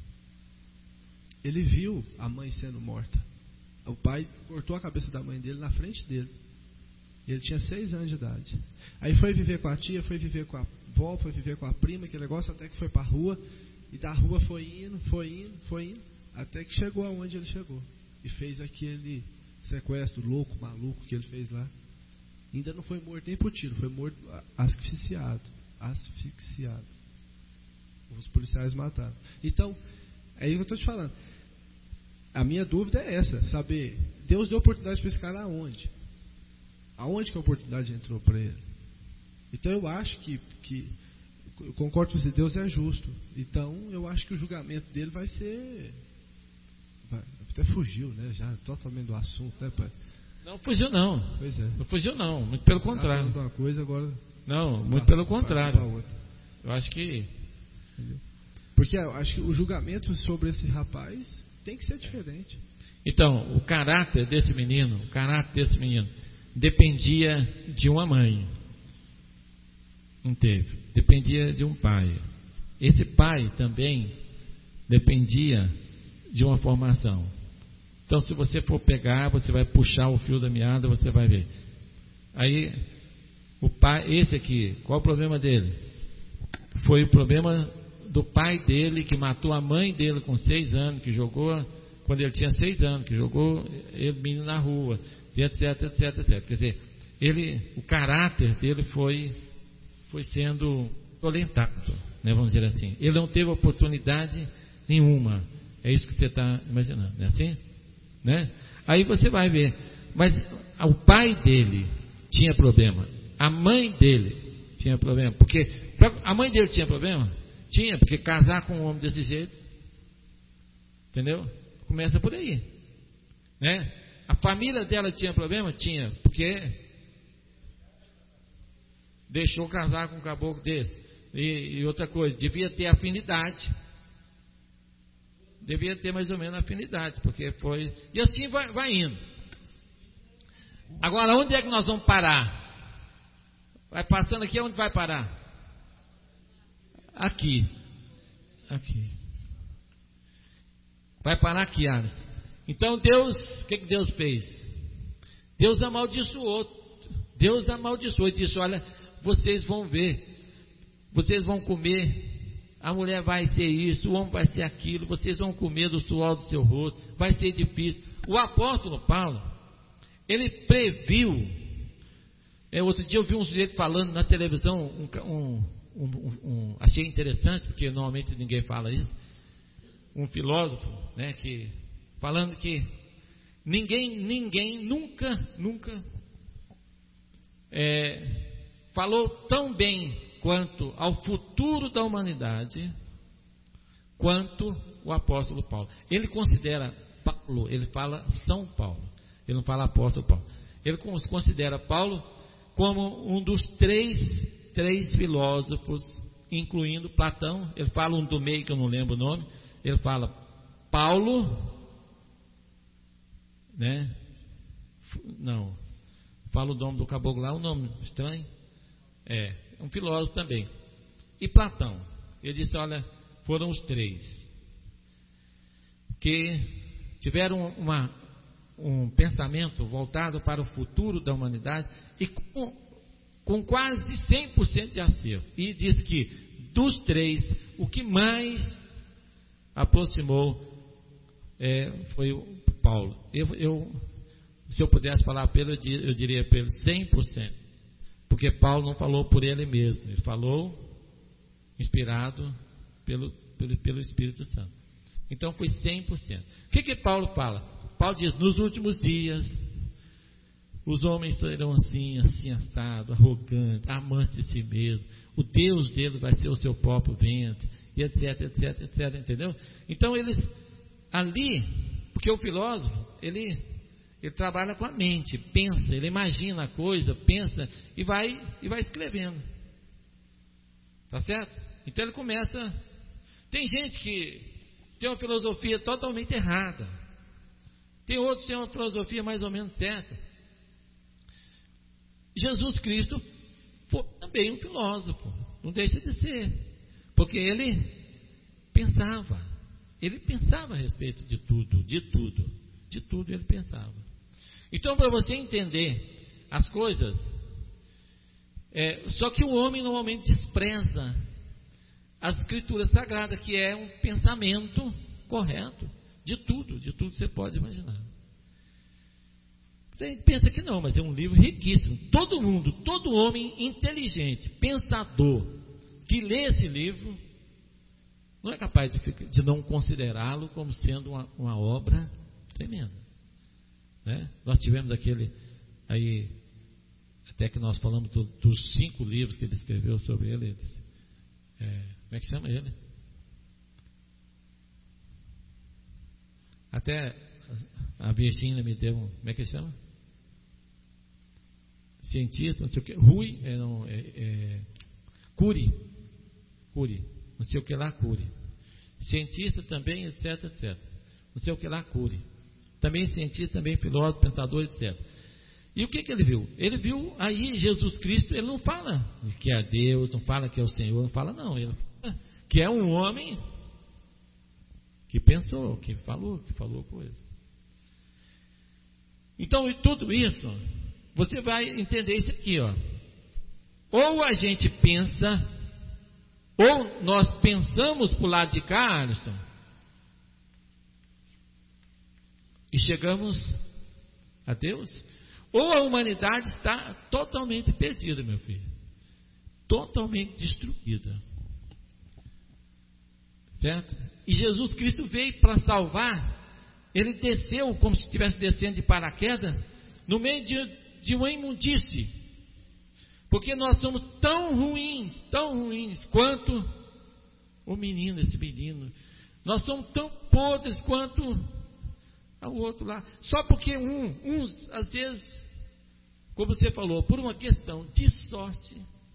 Ele viu a mãe sendo morta. O pai cortou a cabeça da mãe dele na frente dele. Ele tinha seis anos de idade. Aí foi viver com a tia, foi viver com a avó, foi viver com a prima, aquele negócio, até que foi para a rua. E da rua foi indo, foi indo, foi indo, até que chegou aonde ele chegou. E fez aquele sequestro louco, maluco que ele fez lá. Ainda não foi morto nem por tiro, foi morto asfixiado. Asfixiado. Os policiais mataram. Então, é isso que eu estou te falando. A minha dúvida é essa, saber, Deus deu oportunidade para esse cara aonde? Aonde que a oportunidade entrou para ele? Então eu acho que, que eu concordo com você, Deus é justo. Então eu acho que o julgamento dele vai ser... Vai, até fugiu, né? Já totalmente do assunto, né, pai? Não fugiu não. Pois é. Não fugiu não, muito pelo contrário. Uma coisa, agora... Não, muito pelo contrário. Eu acho que... Entendeu? Porque eu acho que o julgamento sobre esse rapaz tem que ser diferente. Então, o caráter desse menino, o caráter desse menino dependia de uma mãe. Não teve. Dependia de um pai. Esse pai também dependia de uma formação. Então, se você for pegar, você vai puxar o fio da meada, você vai ver. Aí, o pai, esse aqui, qual o problema dele? Foi o problema do pai dele, que matou a mãe dele com seis anos, que jogou, quando ele tinha seis anos, que jogou ele menino na rua, etc, etc, etc. Quer dizer, ele, o caráter dele foi, foi sendo violentado, né, vamos dizer assim. Ele não teve oportunidade nenhuma. É isso que você está imaginando, não é assim? Né? Aí você vai ver, mas o pai dele tinha problema, a mãe dele tinha problema, porque a mãe dele tinha problema? Tinha, porque casar com um homem desse jeito, entendeu? Começa por aí, né? A família dela tinha problema? Tinha, porque deixou casar com um caboclo desse. E, e outra coisa, devia ter afinidade. Devia ter mais ou menos afinidade, porque foi... E assim vai, vai indo. Agora, onde é que nós vamos parar? Vai passando aqui, onde vai parar? Aqui. Aqui. Vai parar aqui, Alisson. Então Deus, o que, que Deus fez? Deus amaldiçoou. Deus amaldiçoou e disse: olha, vocês vão ver, vocês vão comer, a mulher vai ser isso, o homem vai ser aquilo, vocês vão comer do suor do seu rosto, vai ser difícil. O apóstolo Paulo, ele previu. É, outro dia eu vi um sujeito falando na televisão, um, um, um, um, achei interessante, porque normalmente ninguém fala isso. Um filósofo, né, que falando que ninguém, ninguém nunca, nunca é, falou tão bem quanto ao futuro da humanidade, quanto o apóstolo Paulo. Ele considera Paulo, ele fala São Paulo, ele não fala apóstolo Paulo. Ele considera Paulo como um dos três, três filósofos, incluindo Platão. Ele fala um do meio que eu não lembro o nome. Ele fala Paulo, né? Não, fala o nome do caboclo lá, um nome estranho. É, um filósofo também. E Platão. Ele disse: olha, foram os três que tiveram uma, um pensamento voltado para o futuro da humanidade e com, com quase cem por cento de acerto. E diz que dos três, o que mais aproximou é, foi o Paulo. Eu, eu se eu pudesse falar para ele, eu diria para ele cem por cento. Porque Paulo não falou por ele mesmo, ele falou inspirado pelo, pelo, pelo Espírito Santo. Então foi cem por cento. O que que Paulo fala? Paulo diz, nos últimos dias, os homens serão assim, assim assado, arrogantes, amantes de si mesmo. O Deus dele vai ser o seu próprio ventre, e etc, etc, etc, entendeu? Então eles, ali, porque o filósofo, ele, ele trabalha com a mente, pensa, ele imagina a coisa, pensa, e vai, e vai escrevendo. Tá certo? Então ele começa, tem gente que tem uma filosofia totalmente errada, tem outros que têm uma filosofia mais ou menos certa. Jesus Cristo foi também um filósofo, não deixa de ser, porque ele pensava, ele pensava a respeito de tudo, de tudo, de tudo ele pensava. Então, para você entender as coisas, é, só que o homem normalmente despreza as escrituras sagradas, que é um pensamento correto de tudo, de tudo que você pode imaginar. Você pensa que não, mas é um livro riquíssimo. Todo mundo, todo homem inteligente, pensador, que lê esse livro, não é capaz de, de não considerá-lo como sendo uma, uma obra tremenda. Né? Nós tivemos aquele, aí, até que nós falamos do, dos cinco livros que ele escreveu sobre ele, eles, é, como é que chama ele? Até a Virgínia me deu um, como é que chama? Cientista, não sei o que, Rui, é, não, é, é, Cury, Cury, não sei o que lá, Cury. Cientista também, etc, etc. Não sei o que lá, Cury. Também cientista, também filósofo, pensador, etcétera. E o que, que ele viu? Ele viu aí Jesus Cristo, ele não fala que é Deus, não fala que é o Senhor, não fala não, ele fala que é um homem que pensou, que falou, que falou coisa. Então, tudo isso, você vai entender isso aqui, ó. Ou a gente pensa, ou nós pensamos pro lado de cá, Alisson, e chegamos a Deus, ou a humanidade está totalmente perdida, meu filho, totalmente destruída, certo? E Jesus Cristo veio para salvar. Ele desceu como se estivesse descendo de paraquedas no meio de, de uma imundície, porque nós somos tão ruins, tão ruins quanto o menino, esse menino. Nós somos tão podres quanto o outro lá, só porque um, uns às vezes, como você falou, por uma questão de sorte,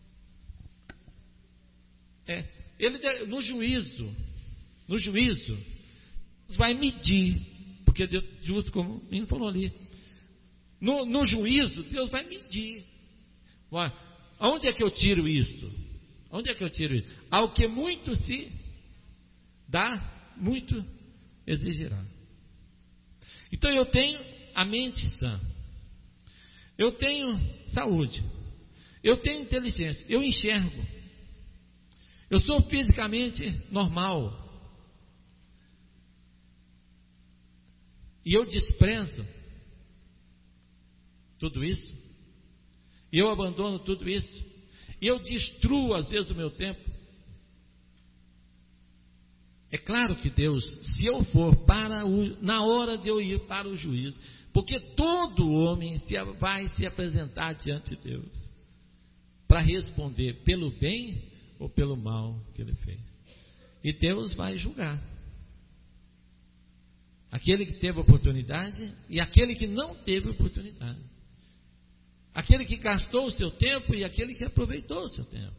é, ele no juízo, no juízo, vai medir, porque Deus, justo como o menino falou ali, no, no juízo, Deus vai medir. Ué, aonde é que eu tiro isso? Onde é que eu tiro isso? Ao que muito se dá, muito exigirá. Então eu tenho a mente sã, eu tenho saúde, eu tenho inteligência, eu enxergo, eu sou fisicamente normal, e eu desprezo tudo isso, e eu abandono tudo isso, e eu destruo às vezes o meu tempo. É claro que Deus, se eu for para o, na hora de eu ir para o juízo, porque todo homem se, vai se apresentar diante de Deus para responder pelo bem ou pelo mal que ele fez, e Deus vai julgar aquele que teve oportunidade e aquele que não teve oportunidade, aquele que gastou o seu tempo e aquele que aproveitou o seu tempo.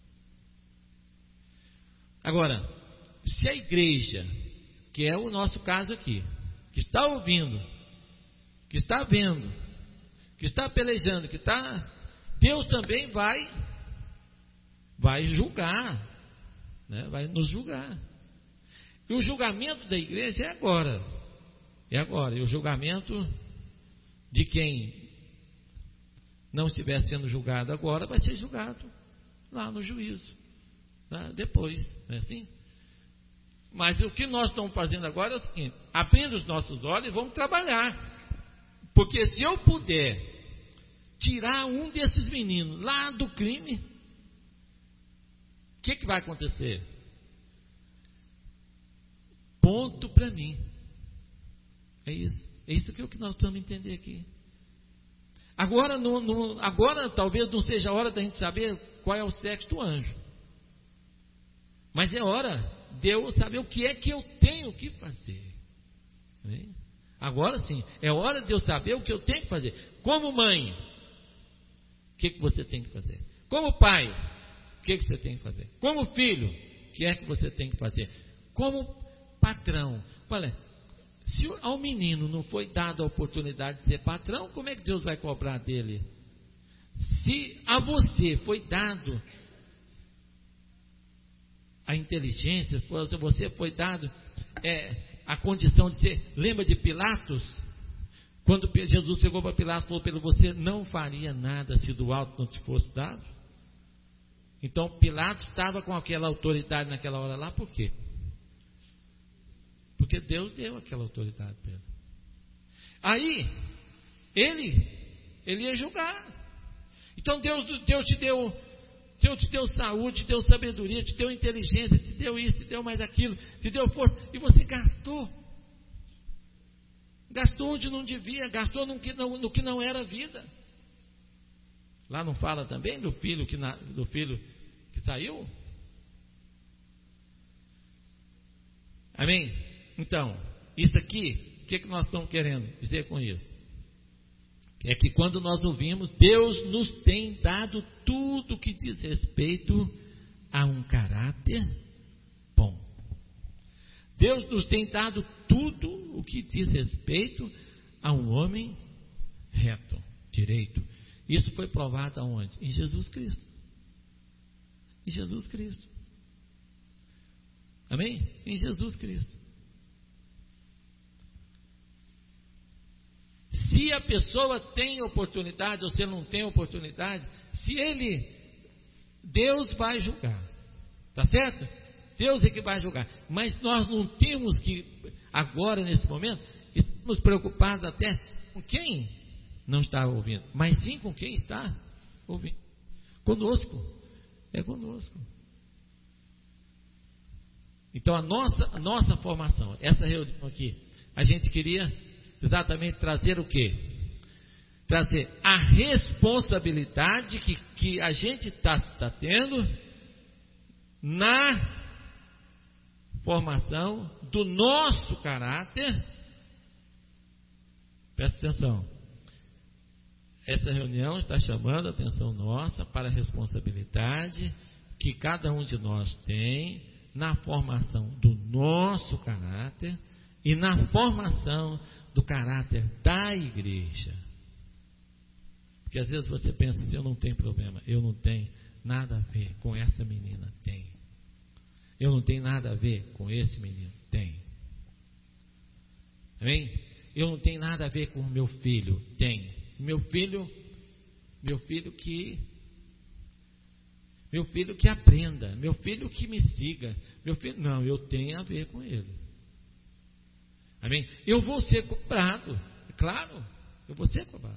Agora, se a igreja, que é o nosso caso aqui, que está ouvindo, que está vendo, que está pelejando, que está, Deus também vai, vai julgar, né? Vai nos julgar. E o julgamento da igreja é agora, é agora. E o julgamento de quem não estiver sendo julgado agora vai ser julgado lá no juízo, né? Depois, não é assim? Mas o que nós estamos fazendo agora é o seguinte: abrindo os nossos olhos e vamos trabalhar. Porque se eu puder tirar um desses meninos lá do crime, o que, que vai acontecer? Ponto para mim. É isso. É isso que, é o que nós estamos a entender aqui. Agora, não, não, agora talvez não seja a hora da gente saber qual é o sexo do anjo. Mas é hora de eu saber o que é que eu tenho que fazer. Amém? Agora sim, é hora de eu saber o que eu tenho que fazer. Como mãe, o que, que você tem que fazer? Como pai, o que, que você tem que fazer? Como filho, o que é que você tem que fazer? Como patrão, olha, se ao menino não foi dada a oportunidade de ser patrão, como é que Deus vai cobrar dele? Se a você foi dado a inteligência, se você foi dado é, a condição de ser, lembra de Pilatos? Quando Jesus chegou para Pilatos e falou para ele, você não faria nada se do alto não te fosse dado? Então Pilatos estava com aquela autoridade naquela hora lá, por quê? Porque Deus deu aquela autoridade para ele. Aí, ele, ele ia julgar. Então Deus, Deus te deu, Deus te deu saúde, te deu sabedoria, te deu inteligência, te deu isso, te deu mais aquilo, te deu força, e você gastou. Gastou onde não devia, gastou no que não, no que não era vida. Lá não fala também do filho que, na, do filho que saiu? Amém? Então, isso aqui, o que, que nós estamos querendo dizer com isso? É que quando nós ouvimos, Deus nos tem dado tudo que diz respeito a um caráter bom. Deus nos tem dado tudo o que diz respeito a um homem reto, direito. Isso foi provado aonde? Em Jesus Cristo. Em Jesus Cristo. Amém? Em Jesus Cristo. Se a pessoa tem oportunidade ou se não tem oportunidade, se ele, Deus vai julgar, tá certo? Deus é que vai julgar, mas nós não temos que, agora nesse momento, estamos preocupados até com quem não está ouvindo, mas sim com quem está ouvindo, conosco, é conosco. Então a nossa, a nossa formação, essa reunião aqui, a gente queria exatamente trazer o quê? Trazer a responsabilidade que, que a gente está tá tendo na formação do nosso caráter. Presta atenção. Essa reunião está chamando a atenção nossa para a responsabilidade que cada um de nós tem na formação do nosso caráter e na formação do caráter da igreja. Porque às vezes você pensa assim, eu não tenho problema, eu não tenho nada a ver com essa menina, tem. Eu não tenho nada a ver com esse menino, tem. Amém? Eu não tenho nada a ver com o meu filho, tem. Meu filho, meu filho que meu filho que aprenda, meu filho que me siga, meu filho, não, eu tenho a ver com ele. Amém? Eu vou ser cobrado, é claro, eu vou ser cobrado.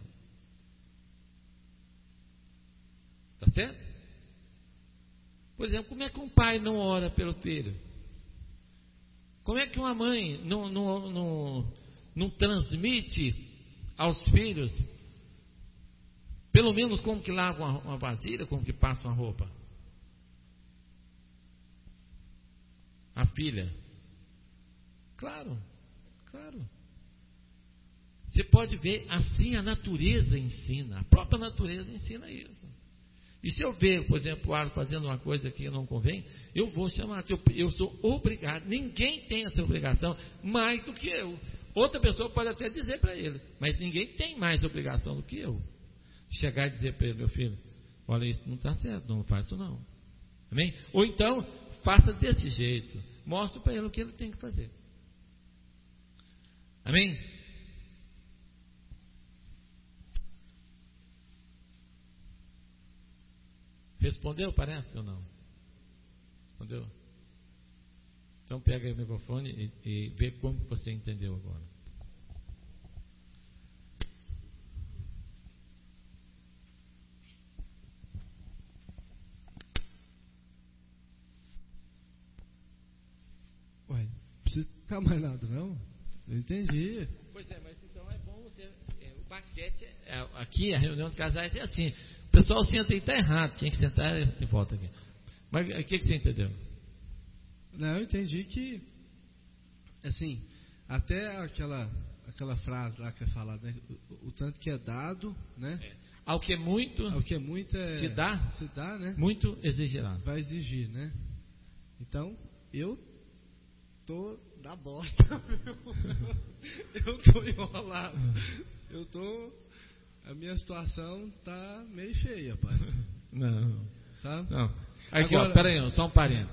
Tá certo? Por exemplo, como é que um pai não ora pelo filho? Como é que uma mãe não, não, não, não transmite aos filhos, pelo menos como que lava uma, uma vasilha, como que passa uma roupa? A filha. Claro. Claro. Você pode ver, assim a natureza ensina, a própria natureza ensina isso. E se eu ver, por exemplo, o Aro fazendo uma coisa que não convém, eu vou chamar, eu, eu sou obrigado, ninguém tem essa obrigação mais do que eu. Outra pessoa pode até dizer para ele, mas ninguém tem mais obrigação do que eu. Chegar e dizer para ele, meu filho, olha, isso não está certo, não faz isso não. Amém? Ou então, faça desse jeito, mostre para ele o que ele tem que fazer. Amém? Respondeu, parece ou não? Respondeu? Então pega aí o microfone e, e vê como você entendeu agora. ficar mais nada, não. Eu entendi. Pois é, mas então é bom você. É, o basquete, é, aqui a reunião de casais é assim. O pessoal senta e está errado, tinha que sentar e volta aqui. Mas o que, que você entendeu? Não, eu entendi que, assim, até aquela, aquela frase lá que é falada, né? o, o tanto que é dado, né? É. Ao que é muito, ao que é muito é, se dá, se dá, né? Muito exigirá. Vai exigir, né? Então, eu tô da bosta. Eu tô enrolado. Eu tô. A minha situação tá meio feia, pai. Não. Sabe? Não. Aqui, Agora, ó, peraí, só um parênteses.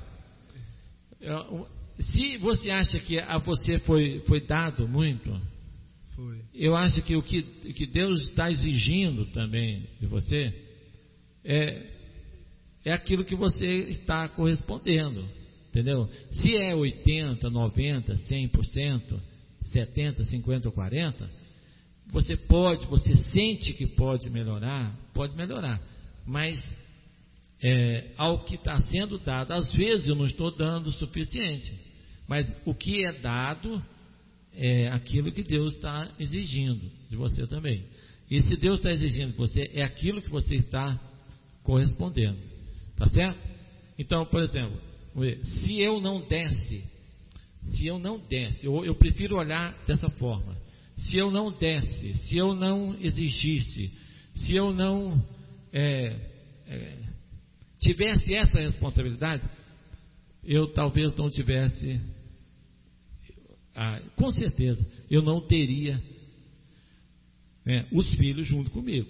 Se você acha que a você foi, foi dado muito, foi. Eu acho que o que, que Deus está exigindo também de você é, é aquilo que você está correspondendo. Entendeu? Se é oitenta, noventa, cem por cento, setenta, cinquenta ou quarenta, você pode, você sente que pode melhorar, pode melhorar. Mas é, ao que está sendo dado, às vezes eu não estou dando o suficiente. Mas o que é dado é aquilo que Deus está exigindo de você também. E se Deus está exigindo de você, é aquilo que você está correspondendo. Tá certo? Então, por exemplo, se eu não desse, se eu não desse, eu, eu prefiro olhar dessa forma. Se eu não desse, se eu não exigisse, se eu não é, é, tivesse essa responsabilidade, eu talvez não tivesse, ah, com certeza, eu não teria né, os filhos junto comigo.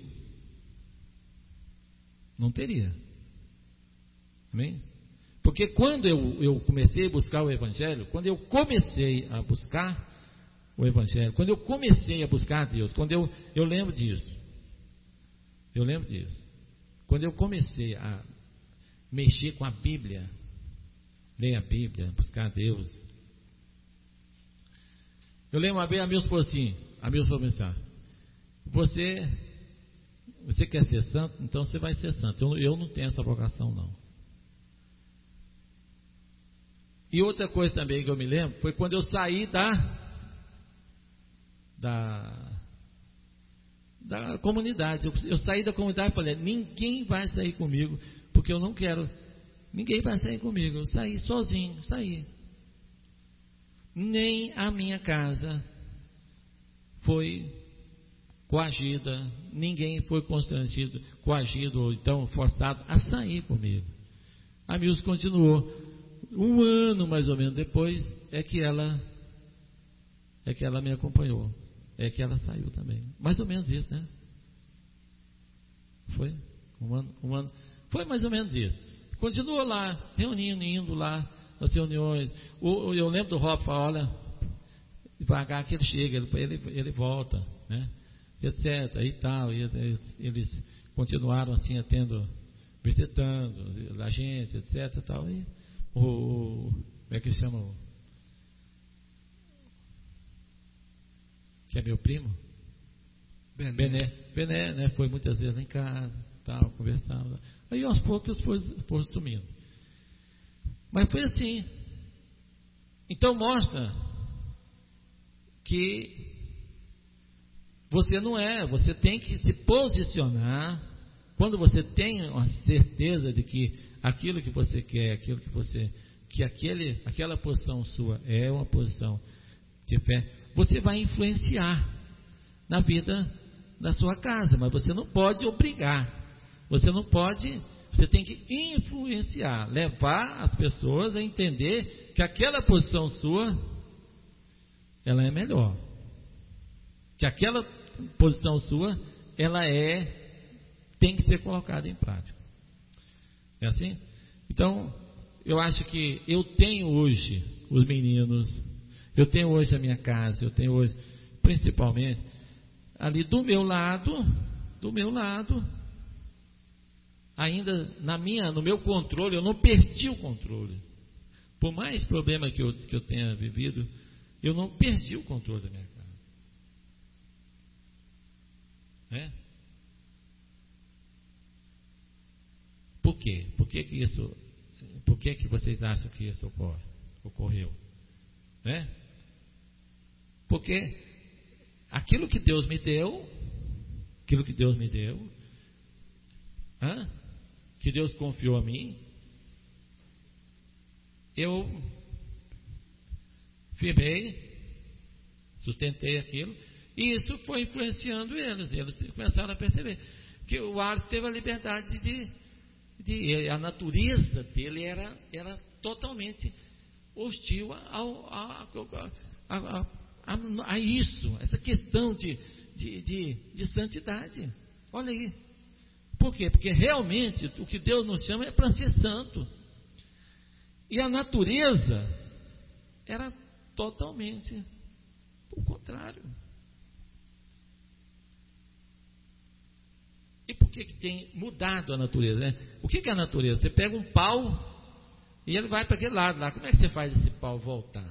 Não teria. Amém? Porque quando eu, eu comecei a buscar o Evangelho, quando eu comecei a buscar o Evangelho, quando eu comecei a buscar a Deus, quando eu, eu lembro disso, eu lembro disso, quando eu comecei a mexer com a Bíblia, ler a Bíblia, buscar a Deus, eu lembro uma vez, a Milson falou assim, a Milson falou assim, você, você quer ser santo, então você vai ser santo, eu, eu não tenho essa vocação não. E outra coisa também que eu me lembro foi quando eu saí da da, da comunidade. Eu, eu saí da comunidade e falei: ninguém vai sair comigo, porque eu não quero. Ninguém vai sair comigo. Eu saí sozinho, saí. Nem a minha casa foi coagida, ninguém foi constrangido, coagido ou então forçado a sair comigo. A Milson continuou. Um ano mais ou menos depois é que ela é que ela me acompanhou, é que ela saiu também, mais ou menos isso, né? Foi um ano, um ano, foi mais ou menos isso. Continuou lá, reunindo, indo lá nas reuniões. O, eu lembro do Rob falar: olha, devagar que ele chega, ele, ele, ele volta, né? Etc. E tal. E eles, eles continuaram assim, atendo, visitando a gente, etc. Tal. E o, como é que chama? Que é meu primo? Bené. Bené, Bené, né? Foi muitas vezes em casa, tal, conversava. Aí aos poucos foi, foi sumindo. Mas foi assim. Então mostra que você não é, você tem que se posicionar. Quando você tem a certeza de que aquilo que você quer, aquilo que você, que aquele, aquela posição sua é uma posição de fé, você vai influenciar na vida da sua casa, mas você não pode obrigar, você não pode, você tem que influenciar, levar as pessoas a entender que aquela posição sua, ela é melhor, que aquela posição sua, ela é, tem que ser colocada em prática. É assim? Então, eu acho que eu tenho hoje os meninos, eu tenho hoje a minha casa, eu tenho hoje, principalmente, ali do meu lado, do meu lado, ainda na minha, no meu controle, eu não perdi o controle. Por mais problema que eu, que eu tenha vivido, eu não perdi o controle da minha casa. É? Por quê? Por que que isso, por que que vocês acham que isso ocorre, ocorreu? Né? Porque aquilo que Deus me deu, aquilo que Deus me deu, hã? que Deus confiou a mim, eu firmei, sustentei aquilo, e isso foi influenciando eles. Eles começaram a perceber que o Alisson teve a liberdade de, de a natureza dele era, era totalmente hostil ao, a, a, a, a, a isso, essa questão de, de, de, de santidade. Olha aí. Por quê? Porque realmente o que Deus nos chama é para ser santo. E a natureza era totalmente o contrário. E por que, que tem mudado a natureza? Né? O que, que é a natureza? Você pega um pau e ele vai para aquele lado lá. Como é que você faz esse pau voltar?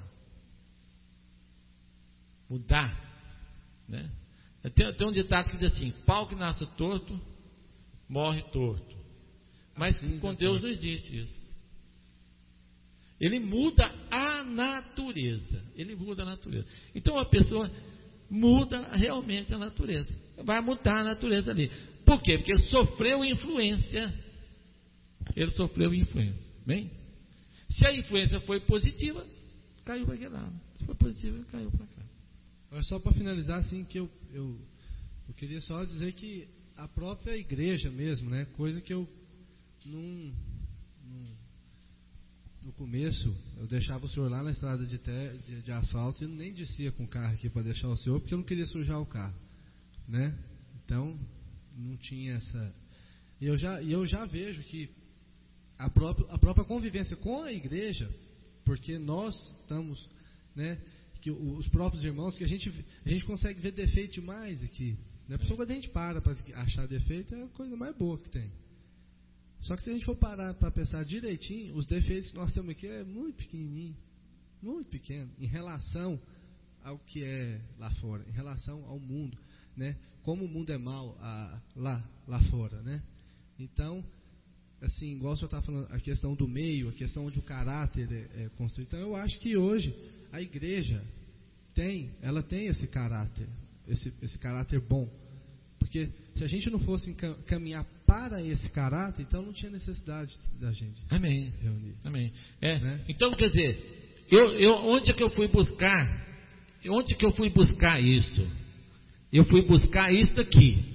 Mudar. Né? Tem, tem um ditado que diz assim: pau que nasce torto, morre torto. Mas assim, com Deus não existe isso. Ele muda a natureza. Ele muda a natureza. Então a pessoa muda realmente a natureza. Vai mudar a natureza ali. Por quê? Porque ele sofreu influência. Ele sofreu influência. Bem? Se a influência foi positiva, caiu para aquele lado. Se foi positiva, caiu para cá. Agora, só para finalizar, assim, que eu, eu, eu queria só dizer que a própria igreja mesmo, né? Coisa que eu não, não no começo, eu deixava o senhor lá na estrada de, te, de, de asfalto e nem descia com o carro aqui para deixar o senhor, porque eu não queria sujar o carro, né? Então, não tinha essa... E eu já, e eu já vejo que a própria, a própria convivência com a igreja, porque nós estamos, né? Que os próprios irmãos, que a gente, a gente consegue ver defeito demais aqui, né? A pessoa, quando a gente para para achar defeito, é a coisa mais boa que tem. Só que se a gente for parar para pensar direitinho, os defeitos que nós temos aqui é muito pequenininho, muito pequeno, em relação ao que é lá fora, em relação ao mundo, né? Como o mundo é mau a, lá, lá fora, né? Então, assim, igual o senhor está falando, a questão do meio, a questão onde o caráter é, é construído. Então, eu acho que hoje a igreja tem, ela tem esse caráter, esse, esse caráter bom. Porque se a gente não fosse caminhar para esse caráter, então não tinha necessidade da gente Amém. reunir. Amém. É. Né? Então, quer dizer, eu, eu, onde é que eu fui buscar? Onde que eu fui buscar isso? Eu fui buscar isso aqui.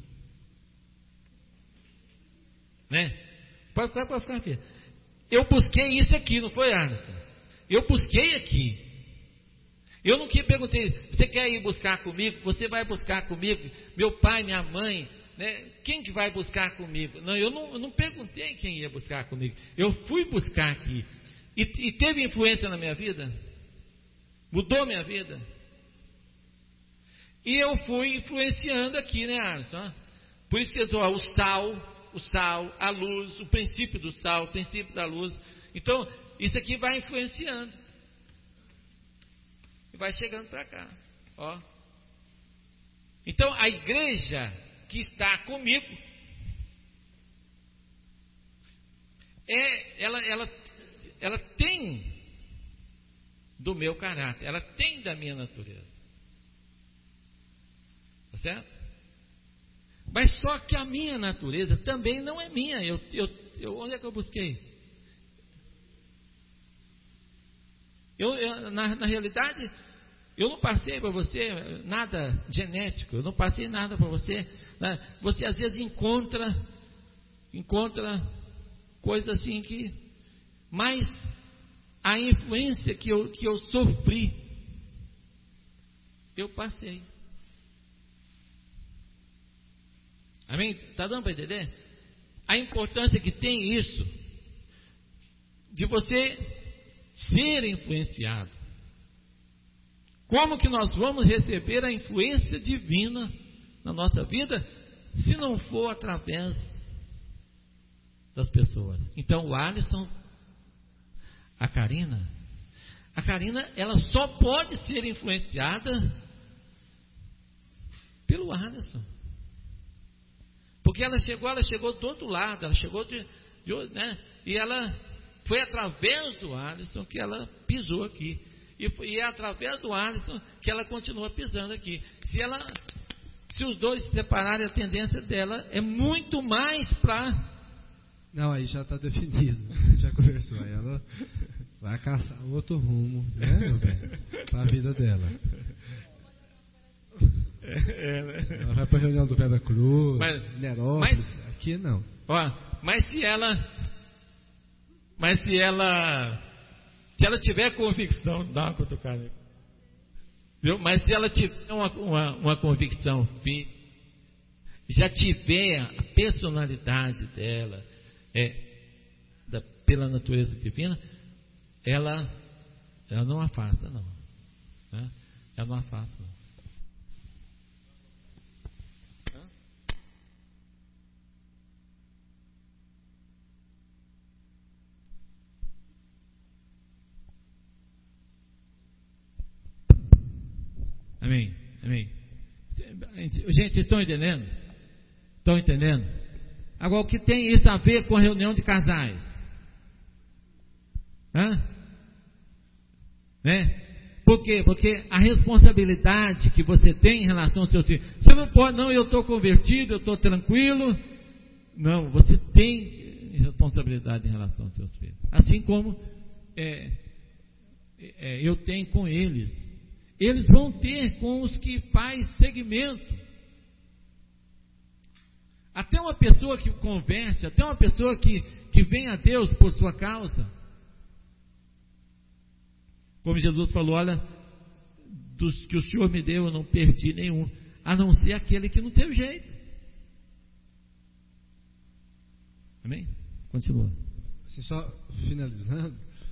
Né? Pode ficar, pode ficar aqui. Eu busquei isso aqui, não foi, Anderson? Eu busquei aqui. Eu não que perguntei, você quer ir buscar comigo? Você vai buscar comigo? Meu pai, minha mãe, né? Quem que vai buscar comigo? Não, eu não, eu não perguntei quem ia buscar comigo. Eu fui buscar aqui. E, e teve influência na minha vida? Mudou minha vida? E eu fui influenciando aqui, né, Alisson? Por isso que eu estou, o sal, o sal, a luz, o princípio do sal, o princípio da luz. Então, isso aqui vai influenciando. Vai chegando para cá, ó. Então a igreja que está comigo é, ela, ela, ela tem do meu caráter, ela tem da minha natureza, tá certo? Mas só que a minha natureza também não é minha. Eu, eu, eu onde é que eu busquei? Eu, eu na, na realidade, eu não passei para você nada genético, eu não passei nada para você. Né? Você às vezes encontra, encontra coisas assim que, mas a influência que eu, que eu sofri, eu passei. Amém? Está dando para entender? A importância que tem isso, de você ser influenciado. Como que nós vamos receber a influência divina na nossa vida, se não for através das pessoas? Então o Alisson, a Karina, a Karina, ela só pode ser influenciada pelo Alisson. Porque ela chegou, ela chegou do outro lado, ela chegou de, de né? E ela foi através do Alisson que ela pisou aqui. E, e é através do Alisson que ela continua pisando aqui. Se ela, se os dois se separarem, a tendência dela é muito mais para... Não, aí já está definido. Já conversou. Aí ela vai caçar outro rumo, né, meu bem? Para a vida dela. É, é, né? Ela vai para a reunião do Vera Cruz, mas, Nerópolis. Mas, aqui não. Ó, mas se ela... Mas se ela... Se ela tiver convicção, dá uma cutucada, viu? Mas se ela tiver uma, uma, uma convicção firme, já tiver a personalidade dela, é, da, pela natureza divina, ela, ela não afasta, não. Né? Ela não afasta, não. Amém, amém. Gente, vocês estão entendendo? Estão entendendo? Agora, o que tem isso a ver com a reunião de casais? Hã? Né? Por quê? Porque a responsabilidade que você tem em relação aos seus filhos, você não pode, não, eu estou convertido, eu estou tranquilo. Não, você tem responsabilidade em relação aos seus filhos. Assim como é, é, eu tenho com eles. Eles vão ter com os que faz segmento. Até uma pessoa que converte, até uma pessoa que, que vem a Deus por sua causa. Como Jesus falou, olha, dos que o Senhor me deu eu não perdi nenhum, a não ser aquele que não teve jeito. Amém? Continua. Assim, só finalizando,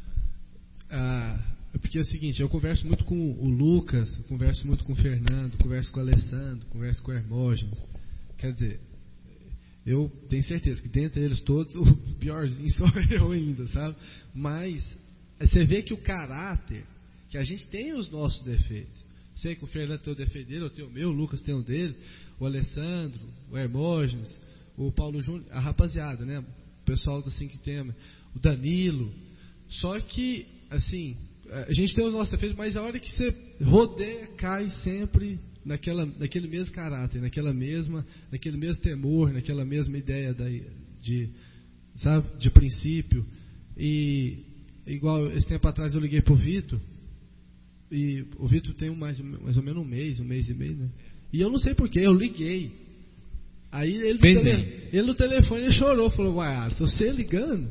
ah, porque é o seguinte, eu converso muito com o Lucas, converso muito com o Fernando, converso com o Alessandro, converso com o Hermógenes. Quer dizer, eu tenho certeza que dentre eles todos, o piorzinho sou eu ainda, sabe? Mas você vê que o caráter, que a gente tem os nossos defeitos. Sei que o Fernando tem o defeito dele, eu tenho o meu, o Lucas tem o dele, o Alessandro, o Hermógenes, o Paulo Júnior, a rapaziada, né? O pessoal assim que tem, o Danilo. Só que, assim, a gente tem os nossos defeitos, mas a hora que você rodeia, cai sempre naquela, naquele mesmo caráter, naquela mesma, naquele mesmo temor, naquela mesma ideia da, de, sabe, de princípio. E igual esse tempo atrás eu liguei pro Vitor, e o Vitor tem um mais, mais ou menos um mês, um mês e meio, né? E eu não sei porquê, eu liguei. Aí ele no, tele, ele no telefone ele chorou, falou, uai, Alisson, você ligando?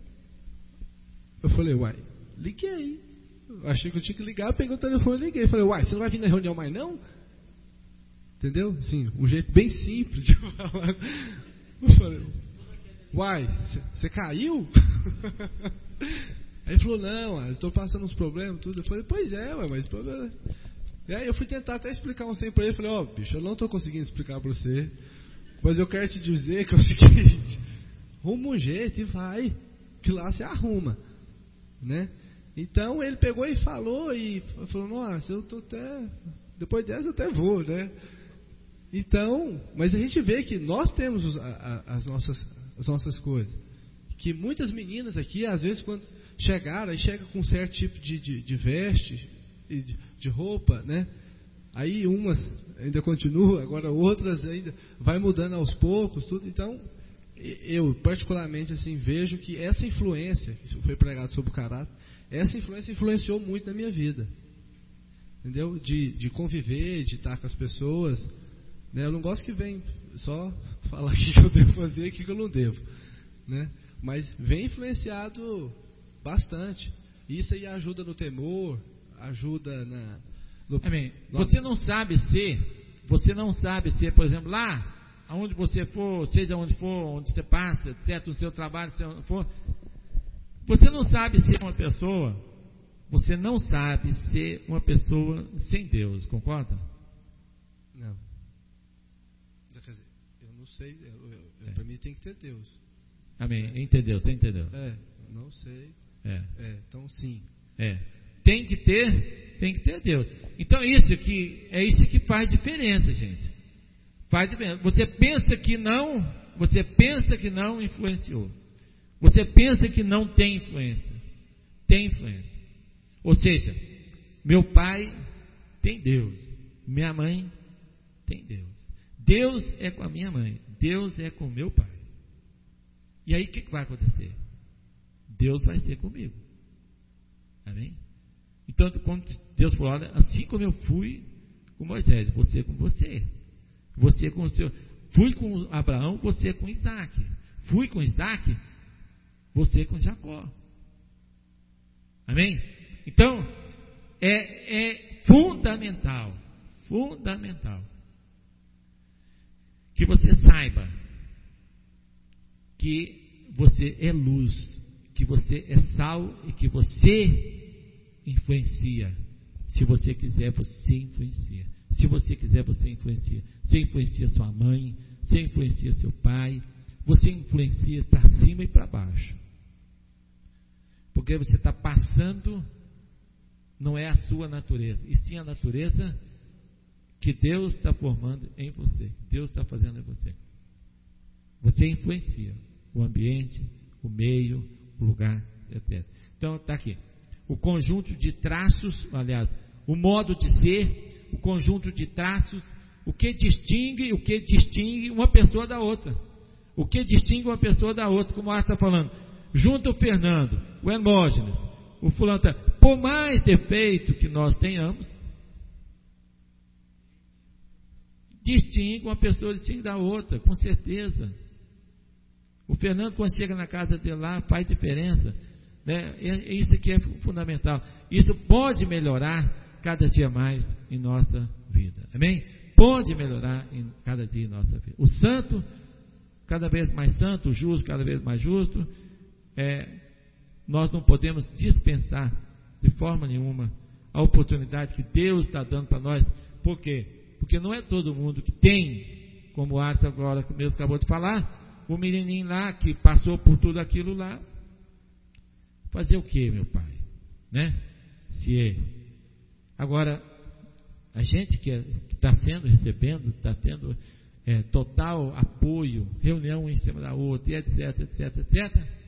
Eu falei, uai, liguei. Achei que eu tinha que ligar, peguei o telefone e liguei. Falei, uai, você não vai vir na reunião mais não? Entendeu? Sim, um jeito bem simples de falar. Eu falei, uai, você caiu? Aí ele falou, não, estou passando uns problemas, tudo. Eu falei, pois é, ué, mas problema. E aí eu fui tentar até explicar uns tempos para ele. Falei, ó, oh, bicho, eu não estou conseguindo explicar para você, mas eu quero te dizer que é o seguinte, arruma um jeito e vai, que lá você arruma, né? Então ele pegou e falou, e falou, nossa, eu tô até, depois dessa eu até vou, né? Então, mas a gente vê que nós temos os, a, as, nossas, as nossas coisas. Que muitas meninas aqui, às vezes, quando chegaram, aí chega com um certo tipo de, de, de veste, de, de roupa, né? Aí umas ainda continuam, agora outras ainda vai mudando aos poucos, tudo. Então, eu particularmente assim vejo que essa influência, que foi pregado sobre o caráter, essa influência influenciou muito na minha vida, entendeu? De, de conviver, de estar com as pessoas, né? Eu não gosto que vem só falar o que eu devo fazer e o que eu não devo, né? Mas vem influenciado bastante. Isso aí ajuda no temor, ajuda na... No, Amém. Você não sabe ser, você não sabe ser, por exemplo, lá, aonde você for, seja onde for, onde você passa, certo, no seu trabalho, se for, você não sabe ser uma pessoa, você não sabe ser uma pessoa sem Deus, concorda? Não. Quer dizer, eu não sei, eu, eu, é. Para mim tem que ter Deus. Amém, é. Entendeu, você entendeu? É, não sei. É. É, então sim. É. Tem que ter, tem que ter Deus. Então isso que é isso que faz diferença, gente. Faz diferença. Você pensa que não, você pensa que não influenciou. Você pensa que não tem influência. Tem influência. Ou seja, Meu pai tem Deus, minha mãe tem Deus. Deus é com a minha mãe, Deus é com meu pai. E aí o que, que vai acontecer? Deus vai ser comigo. Amém? Então, como Deus falou, olha, assim como eu fui com Moisés, você com você. Você com o seu. Fui com Abraão, você com Isaac. Fui com Isaac, você com Jacó. Amém? Então, é, é fundamental, fundamental, que você saiba que você é luz, que você é sal e que você influencia. Se você quiser, você influencia. Se você quiser, você influencia. Você influencia sua mãe, você influencia seu pai, você influencia para cima e para baixo. Porque você está passando, não é a sua natureza, e sim a natureza que Deus está formando em você. Deus está fazendo em você. Você influencia o ambiente, o meio, o lugar, etcétera. Então está aqui. O conjunto de traços, aliás, o modo de ser, o conjunto de traços, o que distingue, o que distingue uma pessoa da outra. O que distingue uma pessoa da outra, como o Arthur está falando. Junto o Fernando, o Hermógenes, o fulano, tá, por mais defeito que nós tenhamos, distingue uma pessoa distingue da outra, com certeza. O Fernando, quando chega na casa dele lá, faz diferença, né? Isso aqui é fundamental. Isso pode melhorar cada dia mais em nossa vida. Amém? Pode melhorar em cada dia em nossa vida. O santo, cada vez mais santo, o justo, cada vez mais justo. É, nós não podemos dispensar de forma nenhuma a oportunidade que Deus está dando para nós. Por quê? Porque não é todo mundo que tem, como o Arthur agora mesmo acabou de falar, o menininho lá que passou por tudo aquilo lá. Fazer o que, meu pai? Né? Se é. Agora, a gente que está sendo, recebendo, está tendo é, total apoio, reunião em cima da outra, etc, etc, etcétera.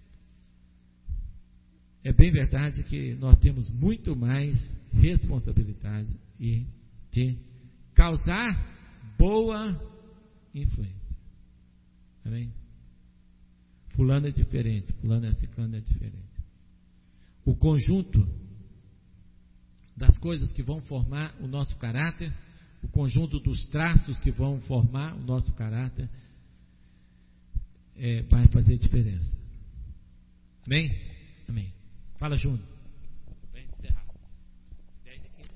É bem verdade que nós temos muito mais responsabilidade e de causar boa influência. Amém? Fulano é diferente, fulano é ciclano é diferente. O conjunto das coisas que vão formar o nosso caráter, o conjunto dos traços que vão formar o nosso caráter, é, vai fazer diferença. Amém? Amém. Fala, Júnior. Vem encerrar. dez e quinze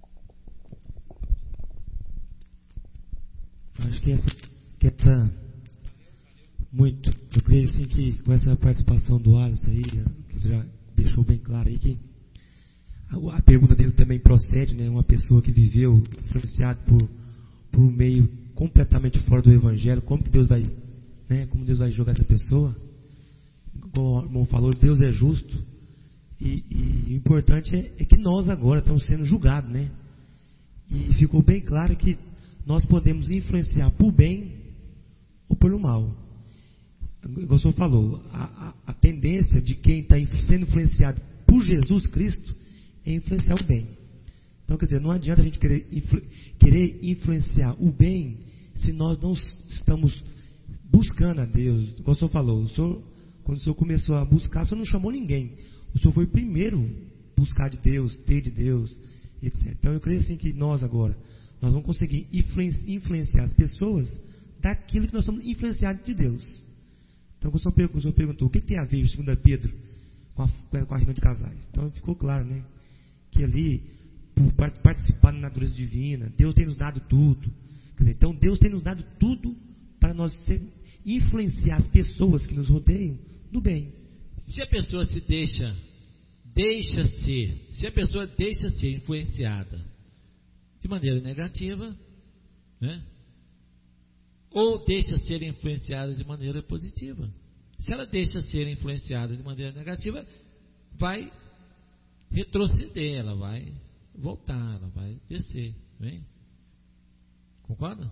anos. Acho que essa, que essa muito, eu creio assim que com essa participação do Alisson aí, que já deixou bem claro aí que a, a pergunta dele também procede, né? Uma pessoa que viveu influenciado por, por um meio completamente fora do Evangelho, como que Deus vai, né? Como Deus vai jogar essa pessoa? Como o irmão falou, Deus é justo. E, e o importante é, é que nós agora estamos sendo julgados, né? E ficou bem claro que nós podemos influenciar por bem ou pelo mal. Igual o senhor falou, a, a, a tendência de quem está sendo influenciado por Jesus Cristo é influenciar o bem. Então, quer dizer, não adianta a gente querer, influ, querer influenciar o bem se nós não estamos buscando a Deus. Igual o senhor falou, o senhor, quando o senhor começou a buscar, o senhor não chamou ninguém. O senhor foi o primeiro buscar de Deus, ter de Deus, etcétera. Então eu creio assim que nós agora, nós vamos conseguir influenciar as pessoas daquilo que nós somos influenciados de Deus. Então o senhor perguntou, o senhor perguntou o que, que tem a ver, segundo Pedro, com a, com a reunião de casais. Então ficou claro, né? Que ali, por participar da natureza divina, Deus tem nos dado tudo. Quer dizer, então Deus tem nos dado tudo para nós ser, influenciar as pessoas que nos rodeiam do bem. Se a pessoa se deixa, deixa ser, se a pessoa deixa ser influenciada de maneira negativa, né? Ou deixa ser influenciada de maneira positiva. Se ela deixa ser influenciada de maneira negativa, vai retroceder, ela vai voltar, ela vai descer, né? Concorda?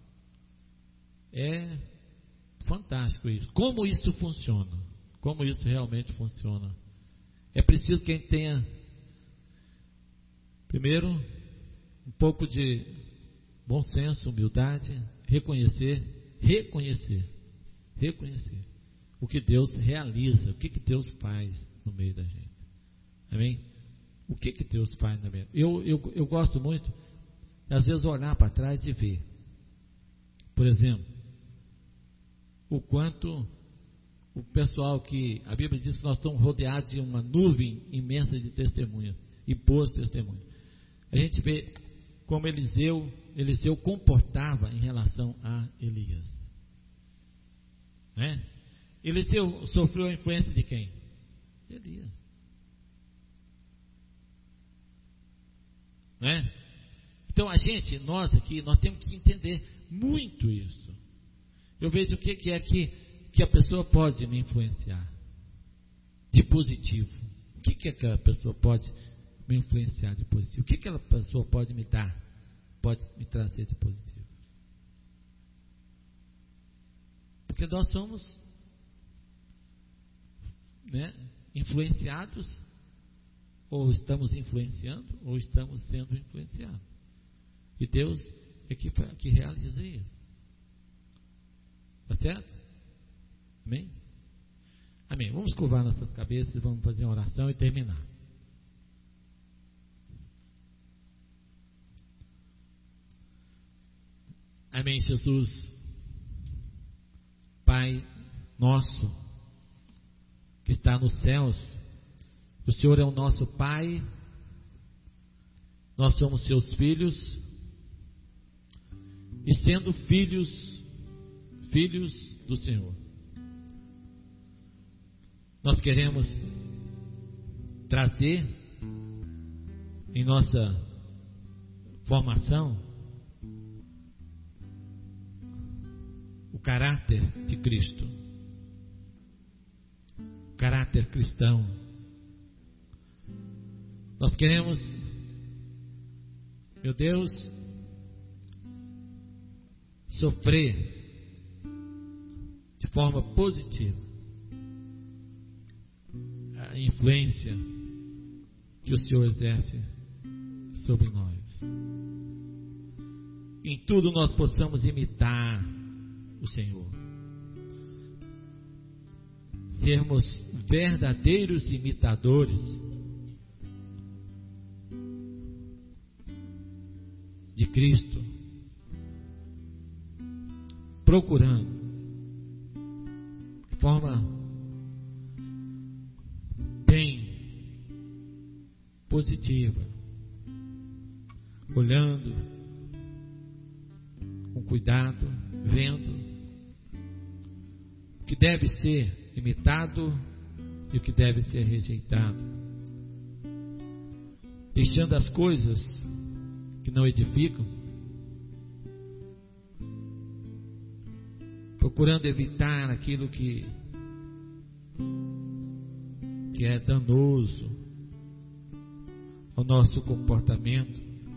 É fantástico isso. Como isso funciona? Como isso realmente funciona? É preciso quem tenha Primeiro, um pouco de bom senso, humildade, reconhecer, reconhecer, reconhecer o que Deus realiza, o que, que Deus faz no meio da gente. Amém? O que, que Deus faz na minha vida? Eu, eu, eu gosto muito, às vezes, olhar para trás e ver. Por exemplo, o quanto o pessoal que, a Bíblia diz que nós estamos rodeados de uma nuvem imensa de testemunhas, e boas testemunhas. A gente vê como Eliseu, Eliseu comportava em relação a Elias. Né? Eliseu sofreu a influência de quem? De Elias. Né? Então a gente, nós aqui, nós temos que entender muito isso. Eu vejo o que, que é que, que a pessoa pode me influenciar de positivo. O que, que, é que a pessoa pode me influenciar de positivo? O que, que a pessoa pode me dar, pode me trazer de positivo? Porque nós somos, né, influenciados, ou estamos influenciando, ou estamos sendo influenciados. E Deus é que, que realiza isso. Está certo? Amém? Amém. Vamos curvar nossas cabeças, vamos fazer uma oração e terminar. Amém, Jesus. Pai nosso, que está nos céus, o Senhor é o nosso Pai, nós somos seus filhos, e sendo filhos, filhos do Senhor, nós queremos trazer em nossa formação o caráter de Cristo, o caráter cristão. Nós queremos, meu Deus, sofrer de forma positiva a influência que o Senhor exerce sobre nós. Em tudo nós possamos imitar o Senhor, sermos verdadeiros imitadores de Cristo, procurando de forma bem positiva, olhando com cuidado, vendo o que deve ser imitado e o que deve ser rejeitado, deixando as coisas que não edificam, procurando evitar aquilo que que é danoso ao nosso comportamento,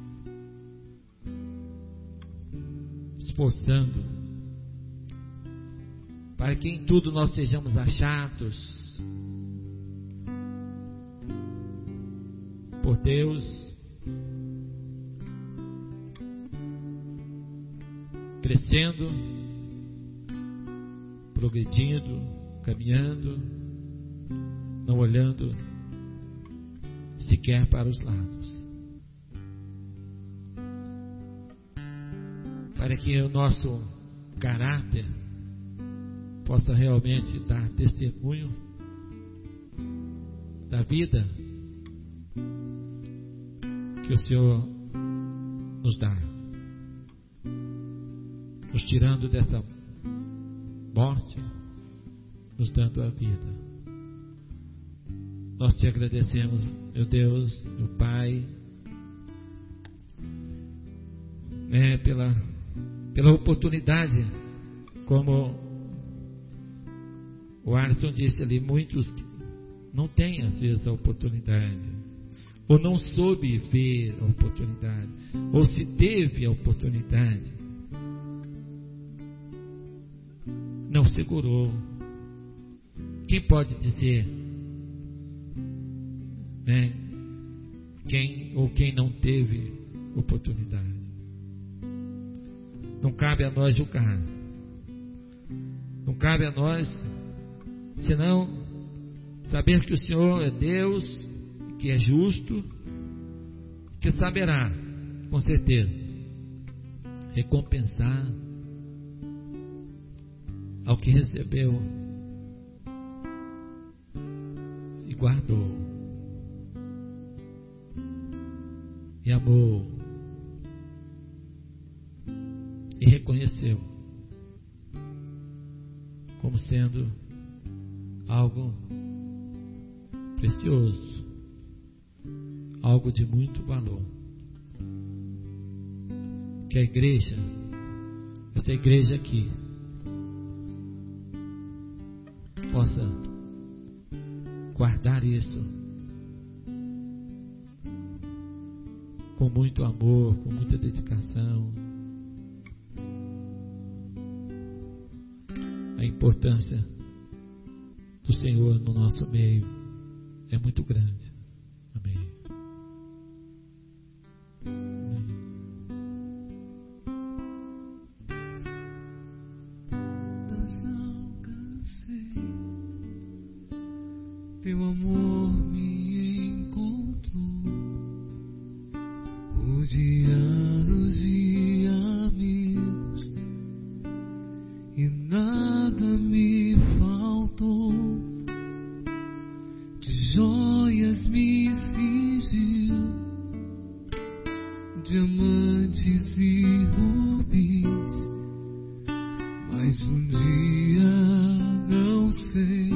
esforçando para que em tudo nós sejamos achados por Deus, crescendo, progredindo, caminhando, não olhando sequer para os lados, para que o nosso caráter possa realmente dar testemunho da vida que o Senhor nos dá, nos tirando dessa morte, nos dando a vida. Nós te agradecemos, meu Deus, meu Pai, né, pela, pela oportunidade, como o Alisson disse ali, muitos não têm às vezes a oportunidade, ou não soube ver a oportunidade, ou se teve a oportunidade, não segurou. Quem pode dizer, né, quem ou quem não teve oportunidade. Não cabe a nós julgar. Não cabe a nós, senão saber que o Senhor é Deus, que é justo, que saberá, com certeza, recompensar ao que recebeu e guardou e amou e reconheceu como sendo algo precioso, algo de muito valor. Que a igreja, essa igreja aqui, possa guardar isso com muito amor, com muita dedicação. A importância do Senhor no nosso meio é muito grande. Amém. Teu amor me encontrou, rodeados de amigos, e nada me faltou. De joias me cingiu, diamantes e rubis, mas um dia não sei.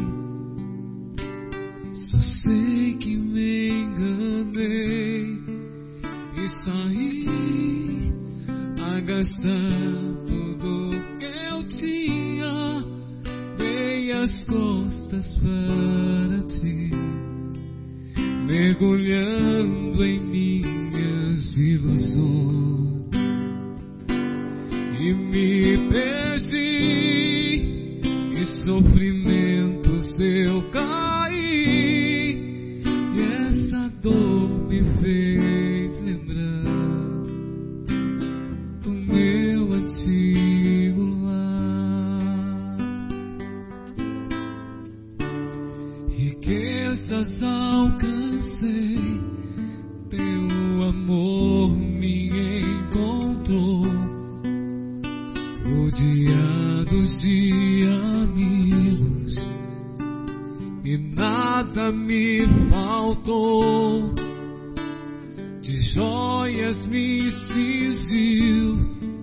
Só sei que me enganei e saí a gastar tudo que eu tinha. Dei as costas para ti, mergulhando em minhas ilusões, e me perdi em sofrimentos eu caí. Dor me fez lembrar do meu antigo lar. Riquezas alcancei, teu amor me encontrou, rodeados de amigos, e nada me faltou. De joias me cingiu,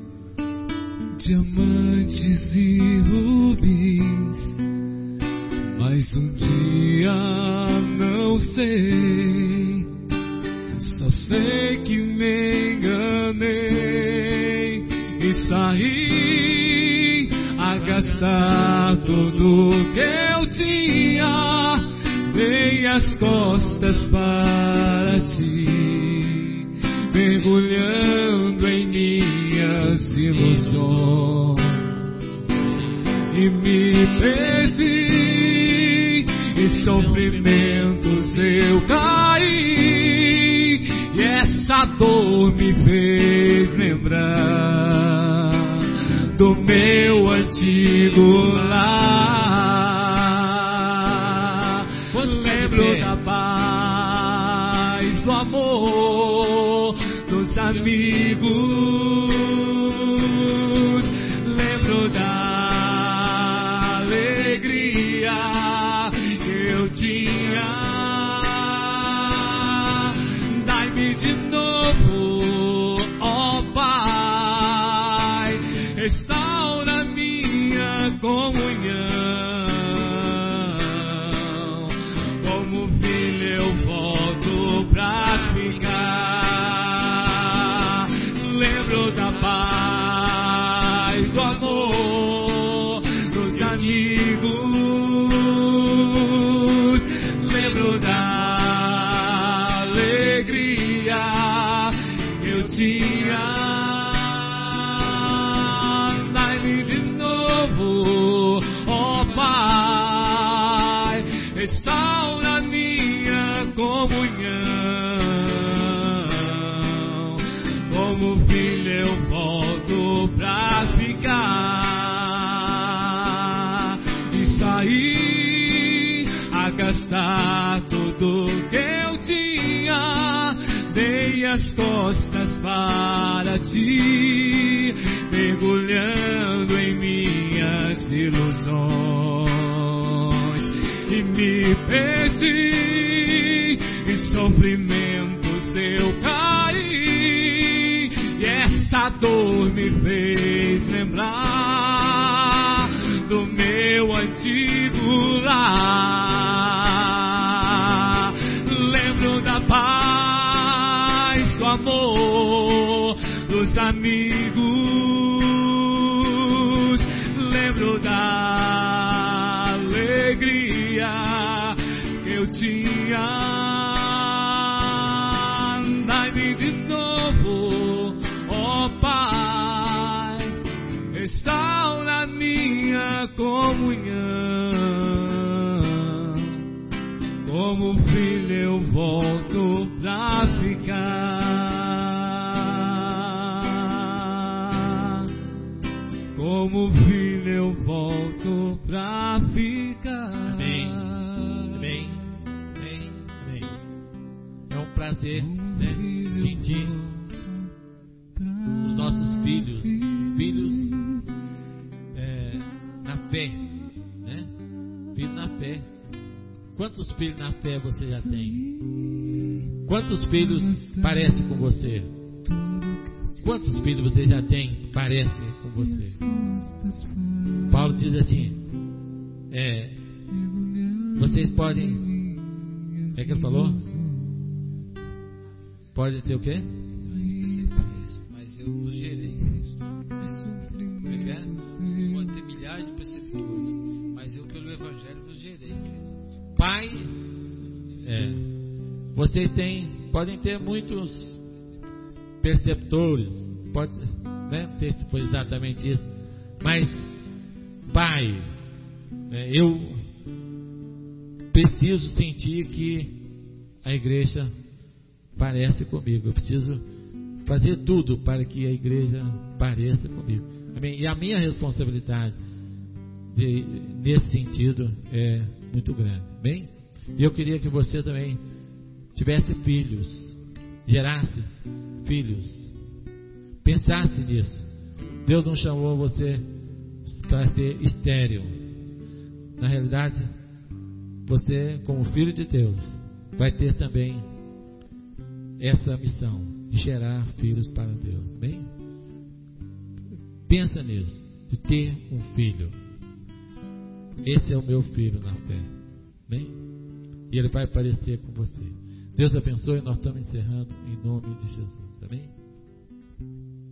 diamantes e rubis, mas um dia não sei. Só sei que me enganei e saí a gastar tudo que eu tinha. Dei as costas para ti, mergulhando em minhas ilusões, e me perdi em sofrimentos eu caí. E essa dor me fez lembrar do meu antigo lar. Lembro da paz, do amor, dos amigos. Lembro da alegria que eu tinha. Dai-me de novo, ó Pai, restaura minha comunhão. Pra ficar, lembro da paz, do amor, dos amigos. Lembro da alegria que eu tinha. Dai-me de novo, ó Pai, restaura minha comunhão. saí a gastar tudo que eu tinha, dei as costas para ti, mergulhando em minhas ilusões, e me perdi em sofrimentos eu caí, e essa dor me fez lembrar do meu antigo lar. Lembro da paz, do amor, dos amigos. Lembro da alegria que eu tinha. Dai-me de novo, ó Pai, restaura minha comunhão. Como filho eu volto pra ficar. Como filho eu volto pra ficar. Amém. Amém. Amém. Amém. É um prazer, né, sentir os nossos filhos, filhos é, na fé, né? Filhos na fé. Quantos filhos na fé você já tem? Quantos filhos parecem com você? Quantos filhos você já tem que parecem com você? Paulo diz assim: é, vocês podem. É que ele falou? Pode ter o quê? Mas eu vos gerei. Como é que é? Pode ter milhares de perceptores, mas eu pelo Evangelho vos gerei. Pai, é, vocês têm, podem ter muitos perceptores, pode, né, não sei se foi exatamente isso, mas Pai, né, eu preciso sentir que a igreja parece comigo, eu preciso fazer tudo para que a igreja pareça comigo. Amém? E a minha responsabilidade de, nesse sentido é muito grande. Bem? E eu queria que você também tivesse filhos, gerasse filhos, pensasse nisso. Deus não chamou você para ser estéril. Na realidade, você, como filho de Deus, vai ter também essa missão de gerar filhos para Deus. Bem? Pensa nisso, de ter um filho. Esse é o meu filho na fé. Bem? E ele vai aparecer com você. Deus abençoe. Nós estamos encerrando em nome de Jesus. Amém?